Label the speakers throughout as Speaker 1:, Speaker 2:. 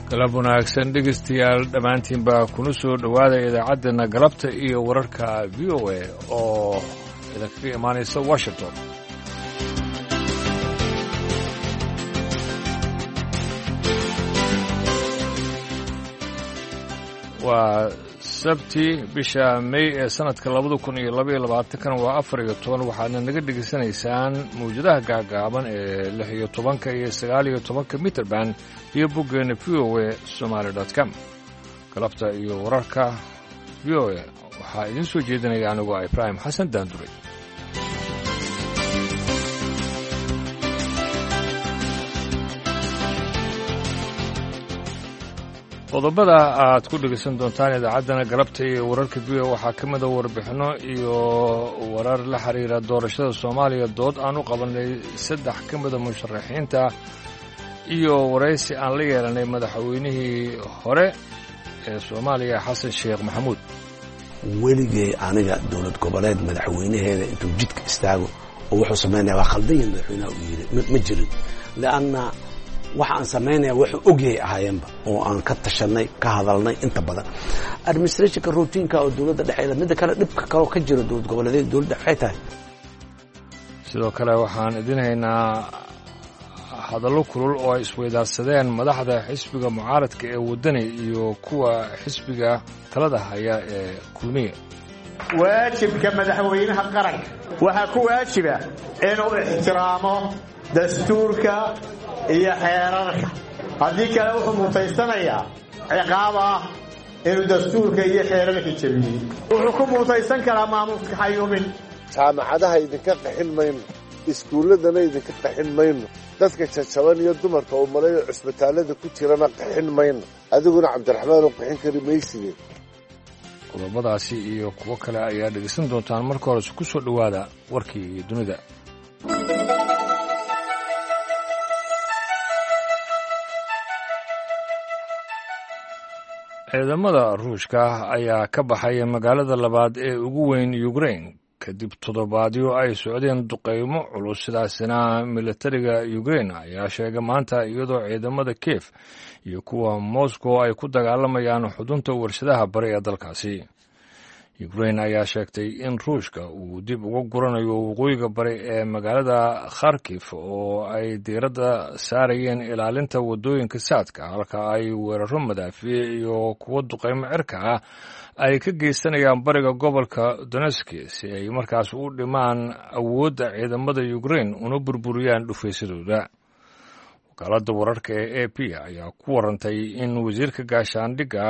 Speaker 1: galab wanaagsan dhegaystayaal dhammaantiin baa kuna soo dhowaada idaacaddeena galabta iyo wararka v o a oo idinkaga imaanaysa washington waa sabti bisha may ee sanadka 2022 waa 14 waxaadna naga dhegaysanaysaan mawjadaha gaagaaban ee 16 iyo 19 mitrband iyo boggeena v o a somaly.com galabta iyo wararka v o a waxaa idiin soo jeedinaya anigoo ibraahim xasan daanduray qodobada aad ku dhegaysan doontaan idaacaddana galabta iyo wararka v o waxaa ka mida warbixinno iyo warar la xiriira doorashada soomaaliya dood aan u qabannay 3 ka mida musharaxiinta iyo waraysi aan la yeelanay madaxweynihii hore ee soomaaliya xasan sheekh maxamuud
Speaker 2: weligay aniga dowlad goboleed madaxweynaheeda intuu jidka istaago oo wuxuu samaynaya waa khaldayan madaxweynaha u yidhi ma jirin lianna waxa aan samaynaya wuxuu ogyahay ahaayeenba oo aan ka tashanay ka hadalnay inta badan administrationka routiinka oo dowladda dhexeeda midda kale dhibka kaloo ka jira dowlad goboleedyada dowladda waxay tahay
Speaker 1: sidoo kale waxaan idin haynaa hadallo kulul oo ay isweydaarsadeen madaxda xisbiga mucaaradka ee waddani iyo kuwa xisbiga talada haya ee kulmiye
Speaker 3: waajibka madaxweynaha qaranka waxaa ku waajiba inuu ixtiraamo dastuurka iyo xeerarka haddii kale wuxuu mutaysanayaa ciqaab ah inuu dastuurka iyo xeerarka jabiyey wuxuu ku mutaysan karaa maamuuska xayuumin
Speaker 4: jaamacadaha idinka qaxin mayno iskuulladana idinka qaxin mayno dadka jajaban iyo dumarka uu malayo cusbitaallada ku jirana qaxin mayno adiguna cabdiraxmaan u qaxin kari mayside
Speaker 1: qodobadaasi iyo kuwo kale ayaa dhegaysan doontaan marka hore ku soo dhowaada warkii dunida ciidamada ruushka ayaa ka baxaya magaalada labaad ee ugu weyn ukrain kadib toddobaadyo ay socdeen duqaymo culus sidaasina militariga ukrain ayaa sheegay maanta iyadoo ciidamada kiev iyo kuwa moscow ay ku dagaalamayaan xudunta warshadaha bari ee dalkaasi ukrain ayaa sheegtay in ruushka uu dib uga guranayo waqooyiga bari ee magaalada kharkif oo ay diiradda saarayeen ilaalinta waddooyinka saadka halka ay weeraro madaafiic iyo kuwo duqaymo cirka ah ay ka geysanayaan bariga gobolka donetski si ay markaas u dhimaan awoodda ciidamada ukrain una burburiyaan dhufaysadooda wakaaladda wararka ee a p ayaa ku warantay in wasiirka gaashaandhigga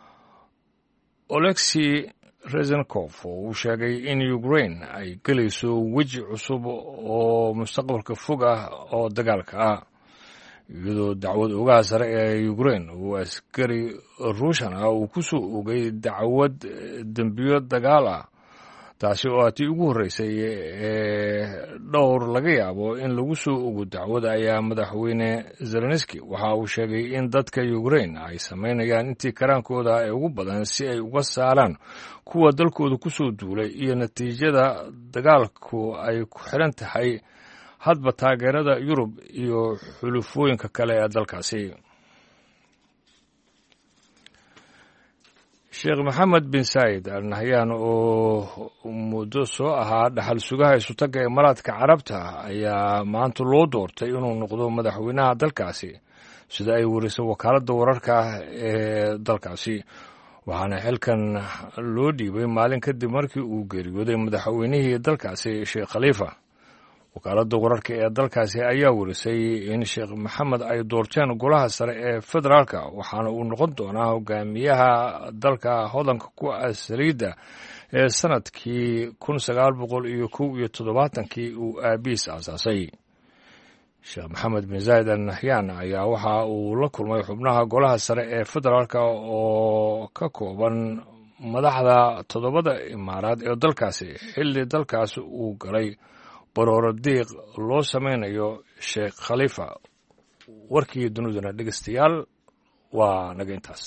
Speaker 1: olexi rezenkov oo uu sheegay in ukrain ay gelayso weji cusub oo mustaqbalka fog ah oo dagaalka ah iyadoo dacwad ogaha sare ee ukrain uu askari ruushan ah uu ku soo ogay dacwad dembiyo dagaal ah taasi oo tii ugu horreysay ee dhowr laga yaabo in lagu soo ogo dacwada ayaa madaxweyne zelenski waxa uu sheegay in dadka ukrain ay samaynayaan intii karaankooda ee ugu badan si ay uga saaraan kuwa dalkooda ku soo duulay iyo natiijada dagaalku ay ku xiran tahay hadba taageerada yurub iyo xulufooyinka kale ee dalkaasi sheekh maxamed bin saayid al nahyan oo muddo soo ahaa dhaxal sugaha isutagga imaaraadka carabta ayaa maanta loo doortay inuu noqdo madaxweynaha dalkaasi sida ay warisay wakaaladda wararka ee dalkaasi waxaana xilkan loo dhiibay maalin kadib markii uu geeriyooday madaxweynihii dalkaasi sheekh khaliifa wakaaladda wararka ee dalkaasi ayaa warisay in sheekh maxamed ay doorteen golaha sare ee federaalka waxaana uu noqon doonaa hogaamiyaha dalka hodanka ku ah saliidda ee sanadkii 1971 uu aabiis aasaasay sheekh maxamed bin zaayid al nahyan ayaa waxa uu la kulmay xubnaha golaha sare ee federaalka oo ka kooban madaxda 7 imaaraad ee dalkaasi xilli dalkaas uu galay barooro diiq loo samaynayo sheekh khaliifa warkii duniduna dhegaystayaal waa naga intaas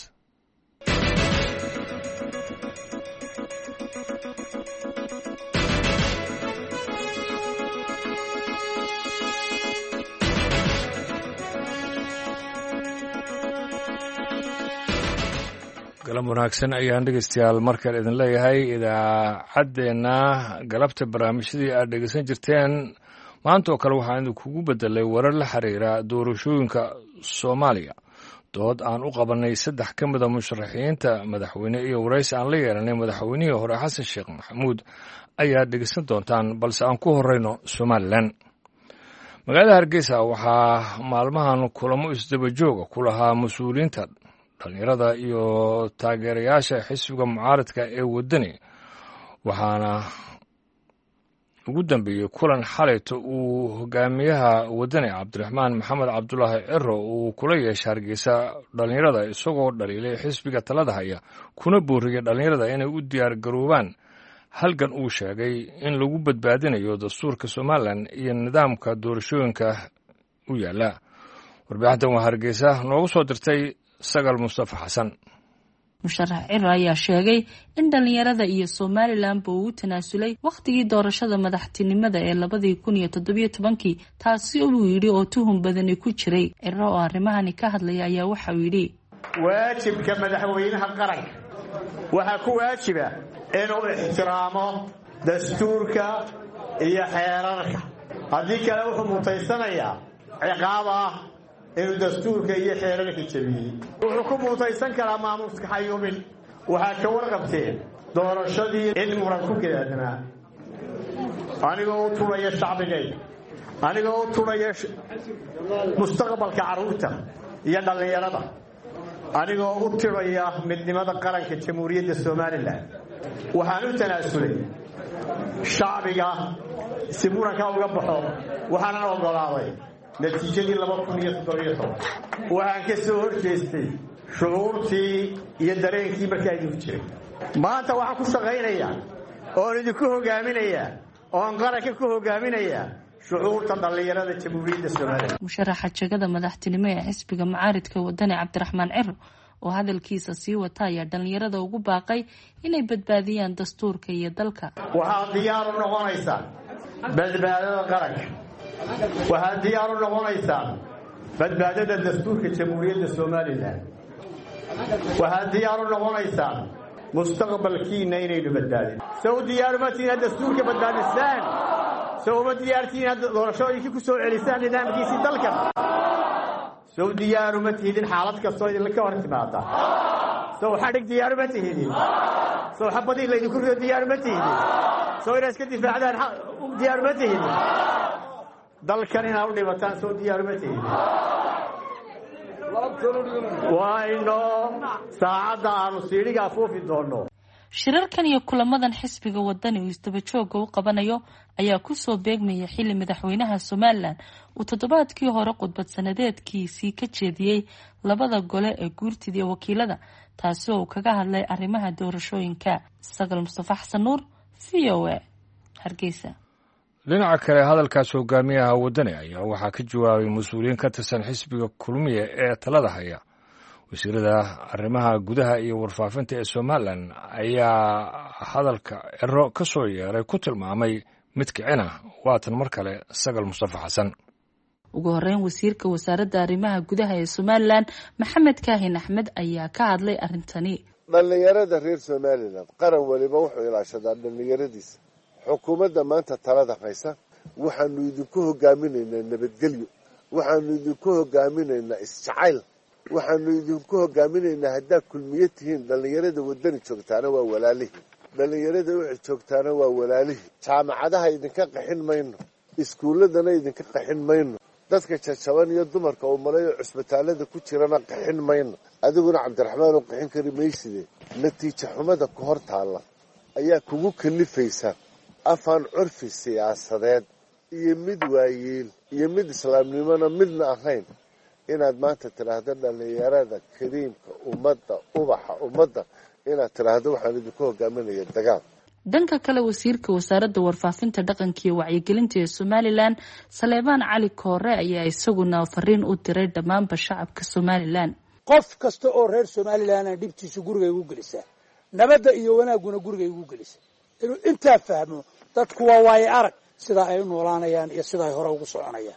Speaker 1: kalam wanaagsan ayaan dhegeystayaal markale idin leeyahay idaacaddeenna galabta barnaamijyadii aad dhegeysan jirteen maanta oo kale waxaan idinkugu bedelay warar la xiriira doorashooyinka soomaaliya dood aan u qabanay 3 ka mid a musharaxiinta madaxweyne iyo waraysi aan la yeelanay madaxweynihii hore xasan sheekh maxamuud ayaa dhegeysan doontaan balse aan ku horeyno somalilan magaalada hargeysa waxaa maalmahan kulamo isdaba jooga ku lahaa mas-uuliyiinta dhalinyarada iyo taageerayaasha xisbiga mucaaradka ee wadani waxaana ugu dambeeyey kulan xalayto uu hogaamiyaha wadani cabdiraxmaan maxamed cabdulaahi ciro uu kula yeeshay hargeysa dhalinyarada isagoo dhaliilay xisbiga talada haya kuna booriyey dhalinyarada inay u diyaar garoobaan halgan uu sheegay in lagu badbaadinayo dastuurka somalilan iyo nidaamka doorashooyinka u yaala warbixintan waa hargeysa noogu soo dirtay sagal mustafa xasan
Speaker 5: musharax ciro ayaa sheegay in dhalinyarada iyo somalilanba uu tanaasulay wakhtigii doorashada madaxtinimada ee 2017 taasi uu yidhi oo tuhun badani ku jiray ciro oo arrimahani ka hadlaya ayaa waxa uu yidhi
Speaker 3: waajibka madaxweynaha qaranka waxaa ku waajiba inuu ixtiraamo dastuurka iyo xeerarka haddii kale wuxuu mutaysanayaa ciqaab ah inuu dastuurka iyo xeerarka jabiyey wuxuu ku mutaysan karaa maamuuska xayuubin waxaa ka warqabteen doorashadii in muran ku gadaadnaa anigoo u turaya shacbigayga anigoo u turaya mustaqbalka carruurta iyo dhallinyarada anigoo u tiraya midnimada qaranka jamhuuriyadda somalilan waxaan u tanaasulay shacbiga si muranka uga baxo waxaanan ogolaaday natiijadii 2017 waxaan ka soo horjeestay shucuurtii iyo dareenkii markaa idinku jiray maanta waxaan ku shaqaynayaa oon idinku hogaaminayaa oon qaranka ku hogaaminayaa shucuurta dhallinyarada jamhuuriyadda somalilan
Speaker 5: musharaxa jagada madaxtinimo ee xisbiga mucaaridka wadani cabdiraxmaan ciro oo hadalkiisa sii wata ayaa dhalinyarada ugu baaqay inay badbaadiyaan dastuurka iyo dalka
Speaker 3: waxaad diyaar u noqonaysaan badbaadada qaranka waxaad diyaar u noqonaysaan badbaadada dastuurka jamhuuriyadda somalilan waxaad diyaar u noqonaysaan mustaqbalkiina inaynu badbaadin sow diyaaruma tihiin had dastuurka badbaadisaan sow uma diyaartihiin had doorashooyinkii ku soo celisaan nidaamkiisii dalkan sow diyaaruma tihidin xaalad kastoo idinka hor timaada sow xadhig diyaaruma tihidin sow xabadii laydinku rido diyaaruma tihidin sow inaad iska difaacdaan diyaaruma tihidin dalkan inaad u dhibataan sow diyaaruma tihidin waa inoo saacadda aanu siidhiga afuufi doonno
Speaker 5: shirarkan iyo kulamadan xisbiga wadani uu isdaba jooga u qabanayo ayaa ku soo beegmaya xilli madaxweynaha somalilan uu toddobaadkii hore khudbad sanadeedkiisii ka jeediyey 2 gole ee guurtida iyo wakiilada taasi oo uu kaga hadlay arrimaha doorashooyinka sagal mustafa xasan nuur VOA hargeysa
Speaker 1: dhinaca kale hadalkaas hogaamiyaha wadani ayaa waxaa ka jawaabay mas-uuliyiin ka tirsan xisbiga kulmiye ee talada haya wasiirada arrimaha gudaha iyo warfaafinta ee somalilan ayaa hadalka ciro ka soo yeeray ku tilmaamay mid kicina waatan mar kale sagal mustafa xasan
Speaker 5: ugu horeyn wasiirka wasaaradda arrimaha gudaha ee somalilan maxamed kaahin axmed ayaa ka hadlay arrintani
Speaker 4: dhallinyarada reer somalilan qaran waliba wuxuu ilaashadaa dhallinyaradiisa xukuumadda maanta talada haysa waxaanu idinku hogaaminaynaa nabadgelyo waxaanu idinku hogaaminaynaa isjacayl waxaanu idinku hogaaminaynaa haddaad kulmiye tihiin dhallinyarada wadani joogtaana waa walaalihii dhallinyarada wixii joogtaana waa walaalihii jaamacadaha idinka qaxin mayno iskuulladana idinka qaxin mayno dadka jajaban iyo dumarka oo malayo cusbitaalada ku jirana qaxin mayno adiguna cabdiraxmaan oo qaxin kari mayside natiijo xumada ka hor taalla ayaa kugu kalifaysa afaan curfi siyaasadeed iyo mid waayeel iyo mid islaamnimona midna ahayn inaad maanta tidhaahdo dhallinyarada kariimka ummadda ubaxa ummadda inaad tidhaahdo waxaan idinku hogaaminaya dagaal
Speaker 5: dhanka kale wasiirka wasaaradda warfaafinta dhaqanka iyo wacyigelinta ee somalilan saleebaan cali koore ayaa isaguna fariin u diray dhammaanba shacabka somalilan
Speaker 6: qof kasta oo reer somalilan dhibtiisu guriga igu gelisaa nabadda iyo wanaaguna guriga igu gelisaa inuu intaa fahmo dadku waa waaye arag sida ay u noolaanayaan iyo sida ay hore ugu soconayaan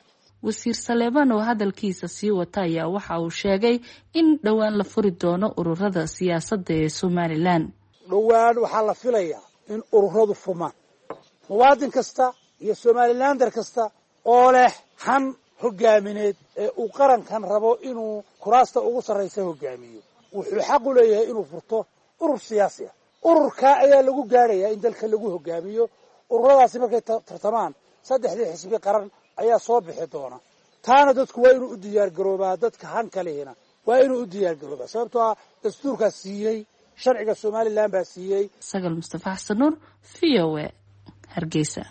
Speaker 5: wasiir Saleebaan oo hadalkiisa sii wata ayaa waxa uu sheegay in dhowaan la furi doono ururada siyaasadda ee Somaliland.
Speaker 6: dhowaan waxaa la filayaa in ururadu furmaan muwaadin kasta iyo Somalilander kasta oo leh han hogaamineed ee uu qarankan rabo inuu kuraasta ugu sarreysa hogaamiyo wuxuu xaq u leeyahay inuu furto urur siyaasi ah. ururka ayaa lagu gaarayaa in dalka lagu hogaamiyo. ururadaasi markay tartamaan saddexdii xisbi qaran ayaa soo bixi doona. taana dadku waa inuu u diyaar garoobaa, dadka han kalehina waa inuu u diyaar garoobaa, sababtoo ah dastuurkaas siiyey, sharciga Somaliland baa siiyey.
Speaker 5: Sagal Mustafa Xasan Nuur, VOA, Hargeysa.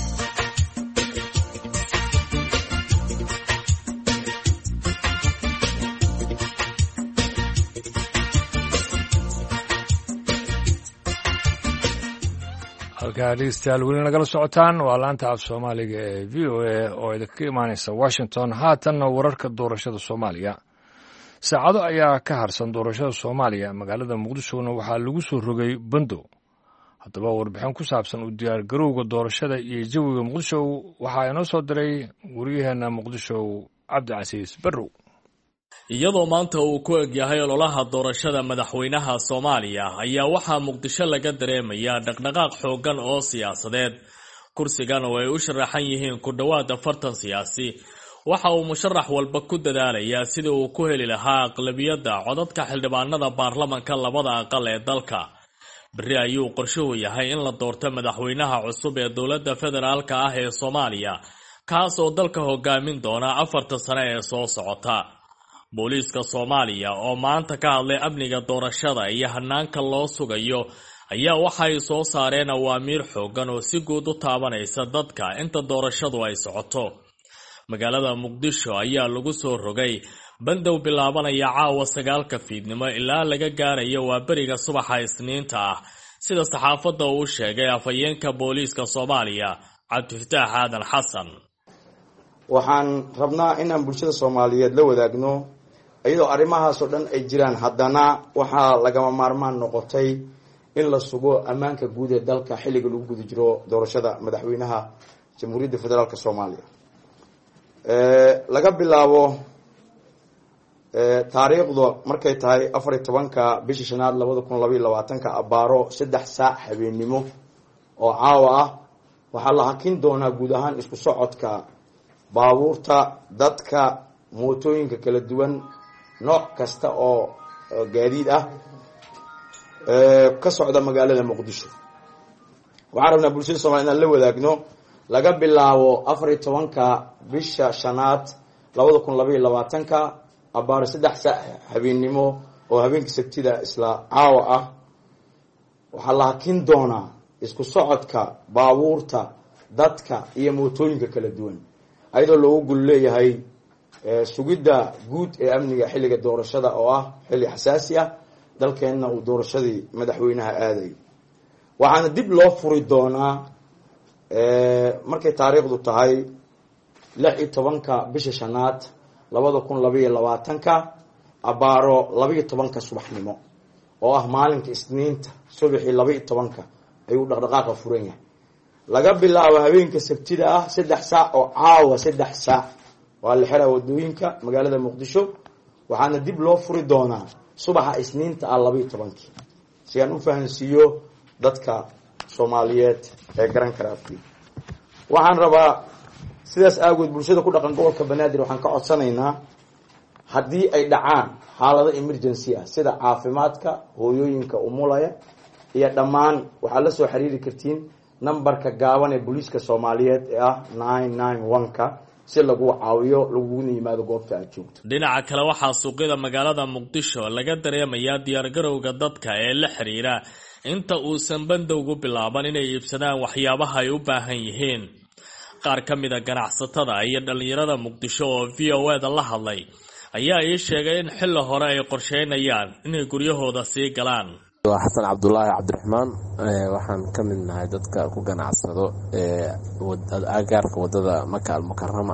Speaker 1: halkaa dhegeystayaal weli nagala socotaan waa laanta af Soomaaliga ee VOA oo idinka imaanaysa Washington. haatanna wararka doorashada Soomaaliya. saacado ayaa ka harsan doorashada Soomaaliya. magaalada Muqdishona waxaa lagu soo rogay bandow. haddaba warbixin ku saabsan u diyaar garowga doorashada iyo jawiga Muqdisho waxaa inoo soo diray wariyaheena Muqdisho Cabdicasiis Barrow.
Speaker 7: iyadoo maanta uu ku egyahay ololaha doorashada madaxweynaha Soomaaliya ayaa waxaa Muqdisho laga dareemayaa dhaqdhaqaaq xoogan oo siyaasadeed. kursigan oo ay u sharaxan yihiin ku dhawaad 40 siyaasi waxa uu musharax walba ku dadaalayaa sidii uu ku heli lahaa aqlabiyadda codadka xildhibaanada baarlamaanka labada aqal ee dalka. bari ayuu qorshuhu yahay in la doorto madaxweynaha cusub ee dowladda federaalka ah ee Soomaaliya, kaas oo dalka hogaamin doona 4 sano ee soo socota. booliiska Soomaaliya oo maanta ka hadlay amniga doorashada iyo hanaanka loo sugayo ayaa waxay soo saareen awaamiir xoogan oo si guud u taabanaysa dadka inta doorashadu ay socoto. magaalada Muqdisho ayaa lagu soo rogay bandow bilaabanaya caawa 9 fiidnimo ilaa laga gaarayo waa bariga subaxa Isniinta ah, sida saxaafadda uu sheegay afhayeenka booliiska Soomaaliya Cabdifataax Aadan Xasan.
Speaker 8: waxaan rabnaa inaan bulshada Soomaaliyeed la wadaagno iyadoo arrimahaas oo dhan ay jiraan, haddana waxaa lagama maarmaan noqotay in la sugo ammaanka guud ee dalka xilliga lagu guda jiro doorashada madaxweynaha Jamhuuriyadda Federaalka Soomaaliya. laga bilaabo taariikhdu markay tahay 14ka bisha 5 2022 abaaro 3 saac habeenimo oo caawa ah waxaa la hakin doonaa guud ahaan isku socodka baabuurta, dadka, mootooyinka kala duwan, nooc kasta oo gaadiid ah ka socda magaalada Muqdisho. waxaan rabnaa bulshada Soomaaliyeed inaan la wadaagno laga bilaabo 14ka bisha 5 2022 abaar 3 saac habeenimo oo habeenkii Sabtida isla caawa ah waxaa la hakin doonaa isku socodka baabuurta, dadka iyo mootooyinka kala duwan ayadoo loogu gul leeyahay sugidda guud ee amniga xilliga doorashada oo ah xilli xasaasi ah dalkeenna uu doorashadii madaxweynaha aaday. waxaana dib loo furi doonaa markay taariikhdu tahay 16ka bisha 5 2022 abaaro 12ka subaxnimo oo ah maalinka Isniinta subaxii 12ka ayuu dhaqdhaqaaqa furan yahay. laga bilaabo habeenka Sabtida ah 3 saac oo caawa 3 saac waa la xiraa wadooyinka magaalada Muqdisho. waxaana dib loo furi doonaa subaxa Isniinta 12 si aan u fahansiiyo dadka Soomaaliyeed ee garan kara afkii. waxaan rabaa sidaas aagood bulshada ku dhaqan gobolka Banaadir waxaan ka codsanaynaa haddii ay dhacaan xaalado emergency ah sida caafimaadka, hooyooyinka umulaya iyo dhammaan waxaa la soo xiriiri kartiin nambarka gaaban ee booliiska Soomaaliyeed ee ah 991ka si lagu caawiyo laguna yimaado goobta aad joogto.
Speaker 7: dhinaca kale waxaa suuqyada magaalada Muqdisho laga dareemayaa diyaar garowga dadka ee la xiriira inta uusan bandowgu bilaaban inay iibsadaan waxyaabaha ay u baahan yihiin. qaar ka mid ah ganacsatada iyo dhalinyarada Muqdisho oo VOA-da la hadlay ayaa ii sheegay in xilli hore ay qorsheynayaan inay guryahooda sii galaan.
Speaker 9: waa Xasan Cabdullaahi Cabdiraxmaan, waxaan ka mid nahay dadka ku ganacsado agaarka wadada Maka al-Mukarrama.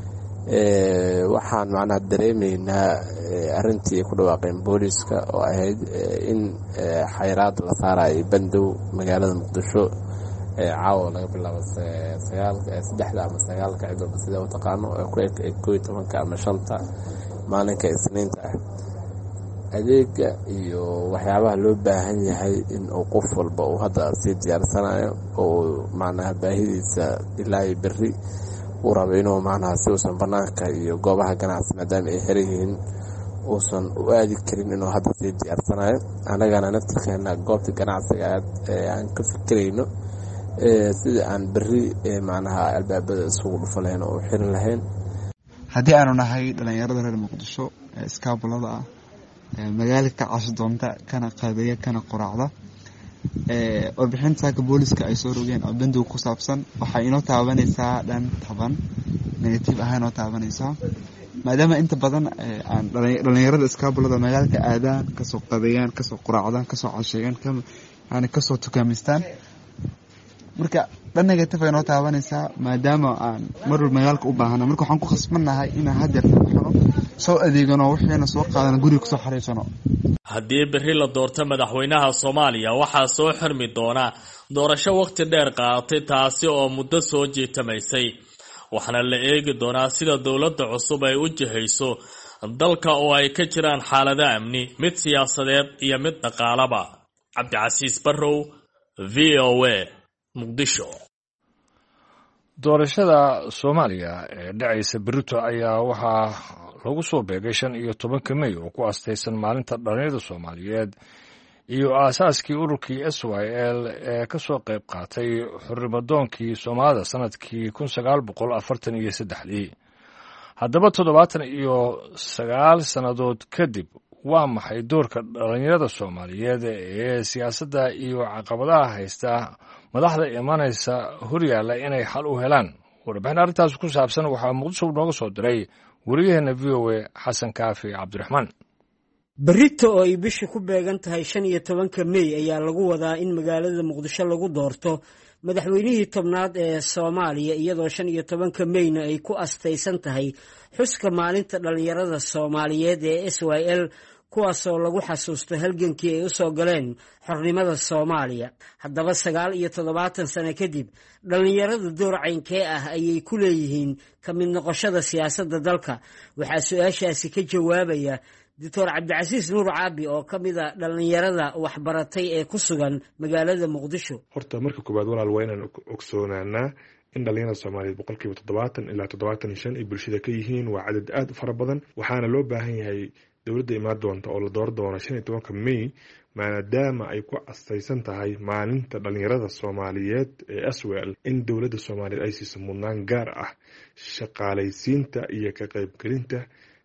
Speaker 9: waxaan macnaha dareemaynaa arrintii ku dhawaaqeen booliiska oo ahayd in xayiraad la saarayo bandow magaalada Muqdisho caawa laga bilaabo 3 ama 9 cid walba sida u taqaano ku eg 11 ama 5 maalinka isniinta ah adeega iyo waxyaabaha loo baahan yahay in uu qof walba uu hadda sii diyaarsanayo oo macnaha baahidiisa ilaa berri uu rabo inuu macnaha si uusan banaanka iyo goobaha ganacsi maadaama ay xiran yihiin uusan u aadi karin inuu hadda sii diyaarsanayo anagana naftirkeena goobta ganacsiga aan ka fikirayno sida aan berri macnaha albaabada isugu dhufo lahayn oo xiran lahayn
Speaker 10: haddii aanu nahay dhalinyarada reer muqdisho ee iskaabulada ah magaalada ka cashi doonta kana qaadaya kana quraacda warbixinta booliska ay soo rogeen oo bandow ku saabsan waxay inoo taabanaysaa dhan taban negative ahaan oo taabanaysaa maadaama inta badan aan dhalinyarada iskaabulada magaalada aadaan kasoo qaadayaan kasoo quraacdaan kasoo casheeyaan yani kasoo tukaamistaan marka dhan negative ay inoo taabanaysaa maadaama aan marwal magaalka u baahana marka waxaan ku khasbannahay inaan hadeer baxno soo adeegano waxayna soo qaadana guriga kusoo xariisano
Speaker 7: haddii berri la doorto madaxweynaha Soomaaliya waxaa soo xirmi doona doorasho waqti dheer qaadatay taasi oo muddo soo jeetamaysay waxaana la eegi doonaa sida dawladda cusub ay u jihayso dalka oo ay ka jiraan xaalado amni mid siyaasadeed iyo mid dhaqaalaba Cabdicasiis Barrow VOA Muqdisho
Speaker 1: doorashada Soomaaliya ee dhacaysa berrito ayaa waxaa lagu soo beegay 15 May oo ku astaysan maalinta dhalinyarada Soomaaliyeed iyo aasaaskii ururkii SYL ee ka soo qayb qaatay xurrimadoonkii Soomaalida sanadkii 1943 haddaba 79 sanadood kadib waa maxay doorka dhalinyarada Soomaaliyeed ee siyaasadda iyo caqabadaha haysta madaxda imanaysa horyaala inay xal u helaan warbixin arrintaas ku saabsan waxaa Muqdisho nooga soo diray wariyaheena VOA Xasan Kaafi Cabdiraxmaan
Speaker 11: berrito oo ay bishii ku beegan tahay 15 May ayaa lagu wadaa in magaalada Muqdisho lagu doorto madaxweynihii tobnaad ee Soomaaliya iyadoo 15 Mayna ay ku astaysan tahay xuska maalinta dhalinyarada Soomaaliyeed ee SYL kuwaasoo lagu xasuusto halgankii ay u soo galeen xornimada Soomaaliya haddaba 79 sano kadib dhalinyarada door caynkee ah ayay ku leeyihiin ka mid noqoshada siyaasadda dalka waxaa su'aashaasi ka jawaabaya Dr. Cabdicasiis Nuur Caabi oo ka mid ah dhalinyarada waxbaratay ee ku sugan magaalada Muqdisho
Speaker 12: horta marka koobaad walaal waa inaan ogsoonaanaa in dhalinyarada Soomaaliyeed 70% ilaa 75 ay bulshada ka yihiin waa cadad aad u fara badan waxaana loo baahan yahay dawladda imaan doonta oo la door doono 15 May maadaama ay ku astaysan tahay maalinta dhalinyarada Soomaaliyeed ee SYL in dawladda Soomaaliyeed ay siiso mudnaan gaar ah shaqaalaysiinta iyo ka qaybgelinta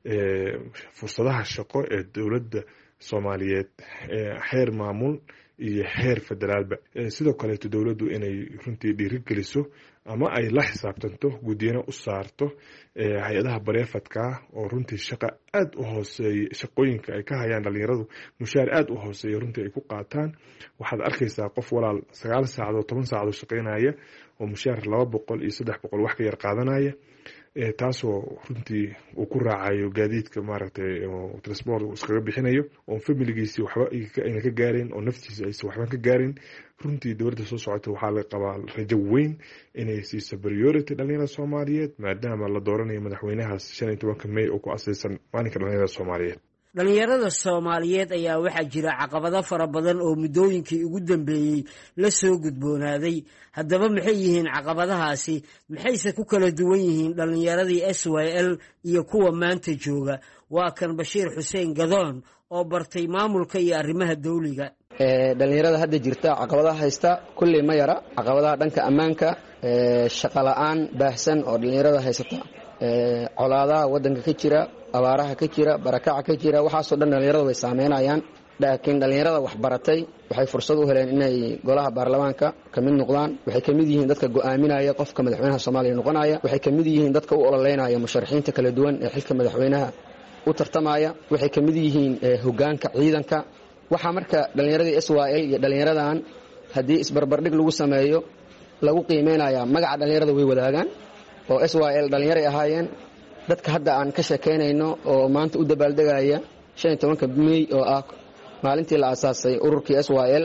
Speaker 12: fursadaha shaqo ee dawladda Soomaaliyeed heer maamul iyo heer federaalba sidoo kale dawladdu inay runtii dhiirigeliso ama ay la xisaabtanto gudiyana u saarto hay'adaha bareefadka oo runtii shaqo aad u hooseeya shaqooyinka ay ka hayaan dhalinyaradu mushaar aad u hooseeya runtii ay ku qaataan waxaad arkaysaa qof walaal 9 saacadood 10 saacadood shaqeynaya oo mushaar 200 iyo 300 wax ka yar qaadanaya taasoo runtii uu ku raacayo gaadiidka maaragtay oo transport iskaga bixinayo oo familigiisi waxba ayna ka gaarin oo naftiisa aysan waxba ka gaarin runtii dawladda soo socota waxaa laga qabaa rajo weyn inay siiso priority dhalinyarada Soomaaliyeed maadaama la dooranayo madaxweynahaas 15 May oo ku asaysan maalinka dhalinyarada Soomaaliyeed
Speaker 11: dhalinyarada Soomaaliyeed ayaa waxaa jira caqabado fara badan oo muddooyinkii ugu dambeeyay la soo gudboonaaday haddaba maxay yihiin caqabadahaasi maxayse ku kala duwan yihiin dhalinyaradii SYL iyo kuwa maanta jooga waa kan Bashiir Xuseen Gadoon oo bartay maamulka iyo arrimaha dawliga
Speaker 13: dhalinyarada hadda jirta caqabadaha haysta kulli ma yara caqabadaha dhanka ammaanka shaqo la'aan baahsan oo dhalinyarada haysata colaadaha wadanka ka jira abaaraha ka jira barakaca ka jira waxaasoo dhan dhalinyarada way saameynayaan laakiin dhalinyarada wax baratay waxay fursad u heleen inay golaha baarlamaanka ka mid noqdaan waxay ka mid yihiin dadka go'aaminaya qofka madaxweynaha Soomaaliya noqonaya waxay ka mid yihiin dadka u ololeynaya musharaxiinta kala duwan ee xilka madaxweynaha u tartamaya waxay ka mid yihiin hoggaanka ciidanka waxa marka dhalinyaradii SYL iyo dhalinyaradan haddii isbarbardhig lagu sameeyo lagu qiimeynaya magaca dhalinyarada way wadaagaan oo SYL dhalinyaro ay ahaayeen dadka hadda aan ka sheekeynayno oo maanta u dabaaldegaya 15 May oo ah maalintii la aasaasay ururkii SYL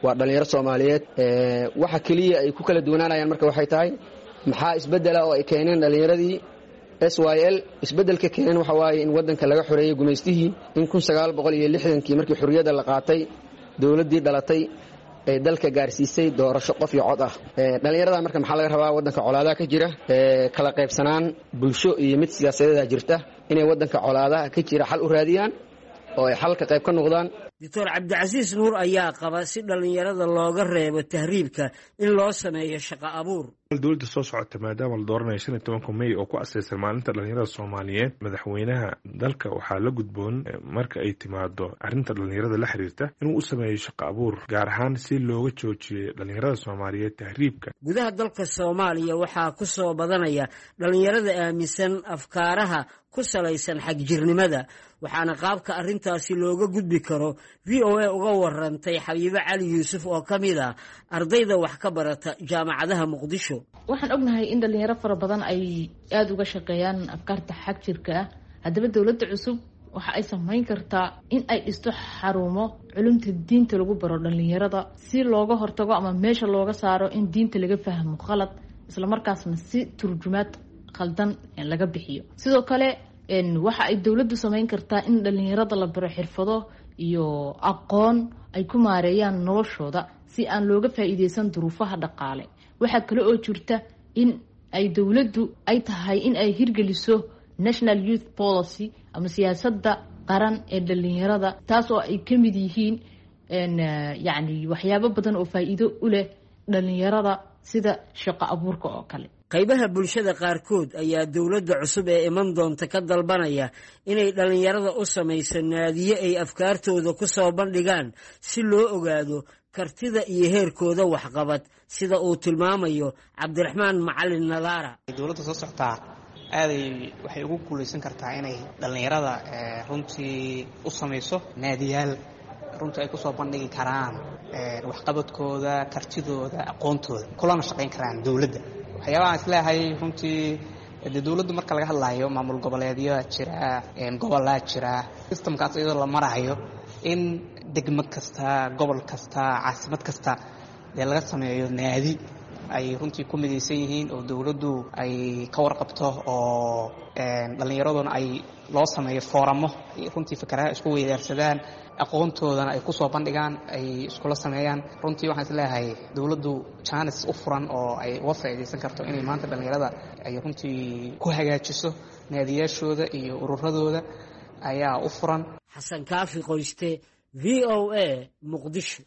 Speaker 13: waa dhalinyaro Soomaaliyeed waxa kaliya ay ku kala duwanaanayaan marka waxay tahay maxaa isbedela oo ay keeneen dhalinyaradii SYL isbedelka keeneen waxa waaye in wadanka laga xoreeyay gumeystihii in 1960kii markii xorriyadda la qaatay dawladdii dhalatay ee dalka gaarsiisay doorasho qof iyo cod ah dhalinyarada marka maxaa laga rabaa wadanka colaadaha ka jira kala qaybsanaan bulsho iyo mid siyaasadeed jirta inay wadanka colaadaha ka jira xal u raadiyaan oo ay xalka qayb ka noqdaan
Speaker 11: Dr. Cabdicasiis Nuur ayaa qaba si dhalinyarada looga reebo tahriibka in loo sameeyo shaqo abuur
Speaker 12: dowladda soo socota maadaama la dooranayo 15 May oo ku aasaysan maalinta dhalinyarada Soomaaliyeed madaxweynaha dalka waxaa la gudboon marka ay timaado arrinta dhalinyarada la xiriirta inuu u sameeyo shaqo abuur gaar ahaan si looga joojiyo dhalinyarada Soomaaliyeed tahriibka
Speaker 11: gudaha dalka Soomaaliya waxaa ku soo badanaya dhalinyarada aaminsan afkaaraha ku salaysan xagjirnimada waxaana qaabka arrintaasi looga gudbi karo VOA uga warantay Xabiibo Cali Yuusuf oo kamid ah ardayda wax ka barata jaamacadaha Muqdisho
Speaker 14: waxaan ognahay in dhalinyaro fara badan ay aad uga shaqeeyaan afkaarta xagjirka ah haddaba dawladda cusub waxa ay samayn kartaa in ay dhisto xarumo culumta diinta lagu baro dhalinyarada si looga hortago ama meesha looga saaro in diinta laga fahmo qalad isla markaasna si turjumaad qaldan laga bixiyo sidoo kale waxa ay dawladdu samayn kartaa in dhalinyarada la baro xirfado iyo aqoon ay ku maareeyaan noloshooda si aan looga faa'iideysan duruufaha dhaqaale waxa kale oo jirta in ay dawladdu ay tahay in ay hirgeliso National Youth Policy ama siyaasadda qaran ee dhalinyarada taas oo ay ka mid yihiin yani waxyaabo badan oo faa'iido u leh dhalinyarada sida shaqo abuurka oo kale
Speaker 11: qaybaha bulshada qaarkood ayaa dawladda cusub ee iman doonta ka dalbanaya inay dhalinyarada u samayso naadiye ay afkaartooda ku soo bandhigaan si loo ogaado kartida iyo heerkooda waxqabad sida uu tilmaamayo Cabdiraxmaan Macalin Nadaara
Speaker 15: dawladda soo socota aaday waxay ugu guuleysan kartaa inay dhalinyarada runtii u samayso naadiyaal runtii ay ku soo bandhigi karaan waxqabadkooda kartidooda aqoontooda kulana shaqayn karaan dawladda waxyaabaha isleeyahay runtii dawladdu marka laga hadlayo maamul goboleedyo jira gobolaa jira systemkaas iyadoo la marayo in degmo kasta gobol kasta caasimad kasta ee laga sameeyo naadi ay runtii ku midaysan yihiin oo dawladdu ay ka warqabto oo dhalinyaraduna ay loo sameeyo fooramo runtii fikradaha isku weydaarsadaan aqoontoodana ay ku soo bandhigaan ay iskula sameeyaan runtii waxaan isleeyahay dawladdu chance u furan oo ay uga faa'iideysan karto inay maanta dhalinyarada ay runtii ku hagaajiso naadiyaashooda iyo ururadooda ayaa u furan
Speaker 11: Xasan Kaafi Qoyste VOA Muqdisho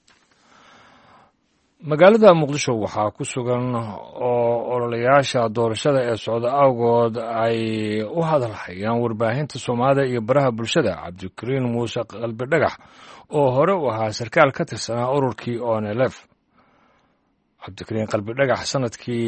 Speaker 1: magaalada Muqdisho waxaa ku sugan oo ololayaasha doorashada ee socda awgood ay u hadalhayaan warbaahinta Soomaalida iyo baraha bulshada Cabdikariin Muuse Qalbi Dhagax oo hore u ahaa sarkaal ka tirsanaa ururkii ONLF Cabdikariin Qalbi Dhagax sanadkii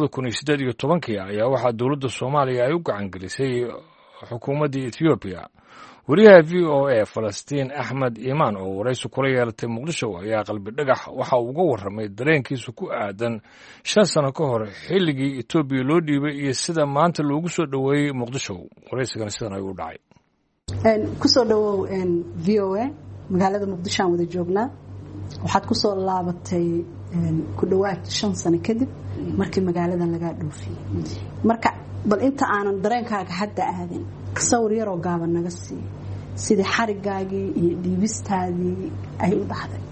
Speaker 1: 2018 ayaa waxaa dawladda Soomaaliya ay u gacan gelisay xukuumadda Ethiopia wariyaha VOA Falastiin Axmed Iimaan oo waraysi kula yeelatay Muqdisho ayaa Qalbi Dhagax waxa uu uga warramay dareenkiisa ku aadan 5 sano ka hor xilligii Ethiopia loo dhiibay iyo sida maanta loogu soo dhaweeyay Muqdisho waraysigan sidan ayuu dhacay
Speaker 16: ku soo dhawow VOA magaalada Muqdisho aan wada joognaa waxaad ku soo laabatay ku dhawaad 5 sano kadib markii magaaladan laga dhoofiyay marka bal inta aanan dareenkaaga hadda aadin sawir yar oo gaaban naga sii sida xarigaagii iyo dhiibistaadii ay u dhacday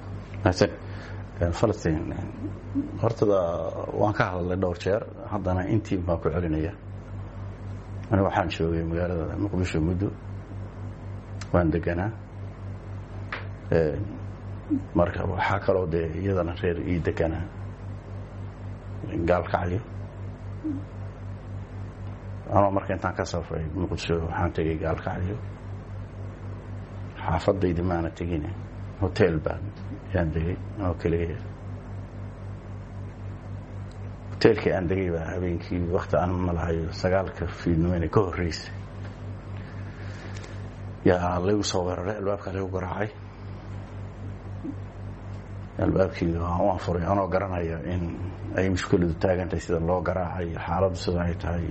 Speaker 17: Falastiin horta waan ka hadlay dhowr jeer haddana intii baan ku celinaya aniga waxaan joogay magaalada Muqdisho muddo waan deganaa marka waxaa kaloo dee iyadana reer ii deganaa gaalkacyo anoo marka intaan ka safray Muqdisho waxaan tegay gaalkacyo xaafadayda maana tegin hotel baan yaan degay oo kaliya hotelkii aan degay baa habeenkii waqti aan malahayo 9 fiidnimo ka horeysay yaa lagu soo weeraray albaabka lagu garaacay albaabkii waan furay anoo garanaya in ay mushkiladu taagantahay sida loo garaacay xaaladdu sida ay tahay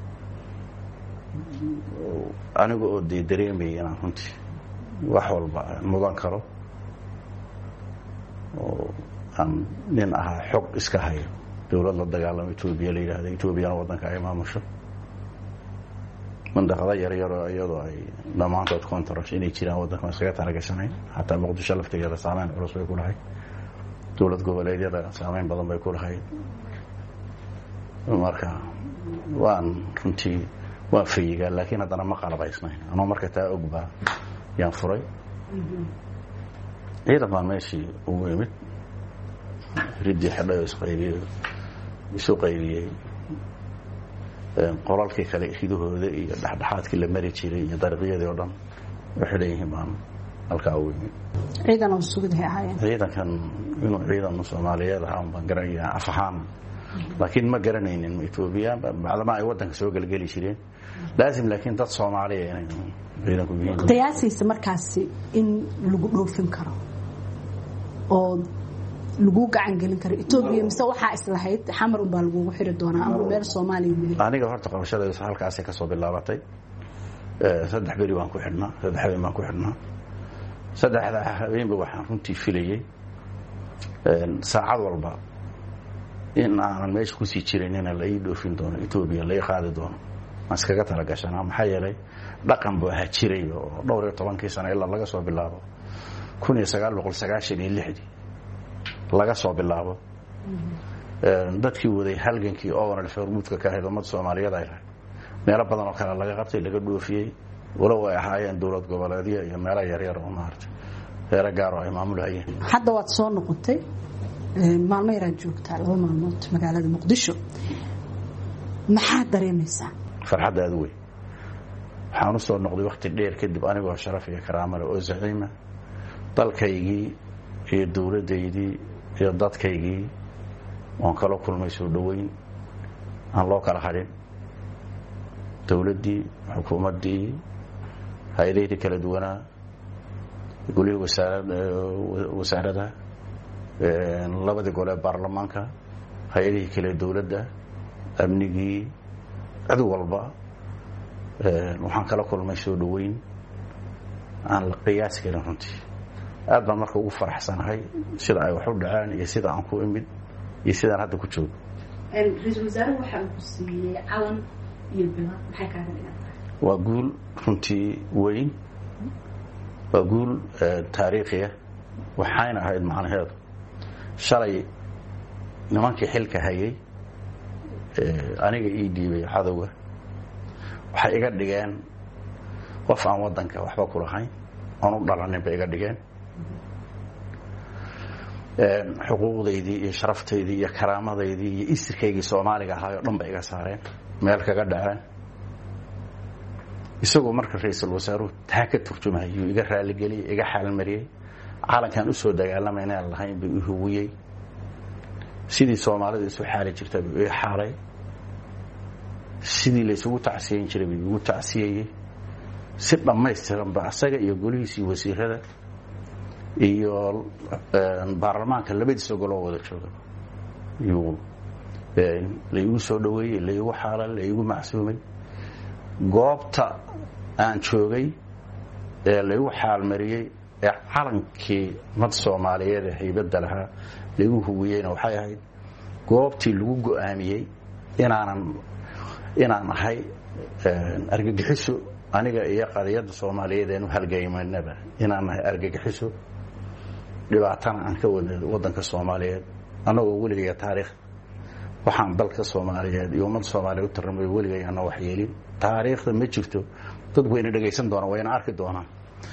Speaker 17: aniga oo dareemay inaan runtii wax walba mudan karo oo aan nin ahaa xog iska hayo dowlad la dagaalamo Ethiopia la yiraahdo Ethiopiana wadanka ay maamusho mandaqada yaryar oo iyadoo ay dhamaantood contract inay jiraan wadanka iskaga talagashanay hataa Muqdisho laftigeeda saameyn culus bay ku lahayd dowlad goboleedyada saameyn badan bay ku lahayd marka waan runtii waa fiiga laakiin haddana ma qalabaysnayn anoo marka taa ogba yaan furay ciidan baan meeshii ugu imid ridii xidhay isu qaybiyey qolalkii kale hidahooda iyo dhexdhexaadkii la mari jiray iyo dariiqyadii oo dhan waxay leeyihiin baan halkaa ugu imid
Speaker 16: ciidan oo sugidahay ahaayeen
Speaker 17: ciidankan inuu ciidan Soomaaliyeed ahaan baan garanayaa af ahaan laakiin ma garanaynin Ethiopia bacdama ay wadanka soo galgali jireen laasim laakiin dad Soomaaliyeed inay ciidanku yihiin
Speaker 16: qiyaasiisa markaasi in lagu dhoofin karo oo lagu gacan gelin karo Ethiopia mise waxa islahayd xamar un baa lagu xiri doonaa ama meel Soomaaliyeed
Speaker 17: aniga horta qabashada halkaas ka soo bilaabatay saddex beri waan ku xidhnaa saddexda habeenba waxaan runtii filayay saacad walba in aan meesha ku sii jirin in la ii dhoofin doono Ethiopia la qaadi doono maskaga talagashanaa maxaa yeelay dhaqan buu ahaa jiray oo dhowr iyo 10 sano ilaa laga soo bilaabo 1996 laga soo bilaabo dadkii waday halgankii oo wada farmuudka ka haydo mad Soomaaliyeed ay meelo badan oo kale laga qabtay laga dhoofiyay walow ay ahaayeen dowlad goboleedyo iyo meelo yaryar oo maartay heer gaar ah ay maamulayeen
Speaker 16: hadda waad soo noqotay maalmo yar joogtaa 2 maalmood magaalada Muqdisho maxaa dareemaysaa
Speaker 17: farxad aad weyn waxaan soo noqday waqti dheer kadib anigoo sharaf iyo karaamo leh oo zaciima dalkaygii iyo dowladeydii iyo dadkaygii waan kala kulmay soo dhaweyn aan loo kala hadhin dowladii xukuumadii hay'adaha kala duwanaa goliga wasaaradda labada gole baarlamaanka hay'adaha kala dowladda amnigii cid walba waxaan kala kulmay soo dhaweyn aan la qiyaas karin runtii aad baan marka ugu faraxsanahay sida ay wax u dhacaan iyo sida aan ku imid iyo sidaan hadda ku joogo
Speaker 16: ra'iisul wasaaruhu waxa uu siiyay calan iyo bilad maxay ka dhigan
Speaker 17: waa guul runtii weyn waa guul taariikhi ah waxayna ahayd macnaheedu shalay nimankii xilka hayay aniga ii dhiibay cadawga waxay iga dhigeen qof aan wadanka waxba ku lahayn aan u dhalanin bay iga dhigeen xuquuqdeydii iyo sharafteydii iyo karaamadeydii iyo isirkaygii Soomaaliga ahaa oo dhan bay iga saareen meel kaga dhaceen isagoo marka ra'iisul wasaaruhu taa ka turjumayo iga raali galiyay iga xal mariyay calankan u soo dagaalamayna lahayn bay u huwiyay sidii Soomaalida isu xaalay jirtay ay xaalay sidii la isugu tacsiyin jiray bay ugu tacsiyay si dhammaystiran ba asaga iyo golihiisa wasiirada iyo baarlamaanka labadiisa golo wada jooga la igu soo dhaweeyay la igu xaalay la igu macsuumay goobta aan joogay la igu xaal mariyay calankii mad Soomaaliyeed haybada lahaa la igu huwiyayna waxay ahayd goobtii lagu go'aamiyay inaan ahay argagixiso aniga iyo qadiyada Soomaaliyeed ee halgaymanaba inaan ahay argagixiso dhibaatana aan ka wadanka Soomaaliyeed anagoo weliga taariikh waxaan dalka Soomaaliyeed iyo ummad Soomaaliyeed u tarmay weliga ana wax yeelin taariikhda ma jirto dad weyn dhageysan doona wayna arki doonaan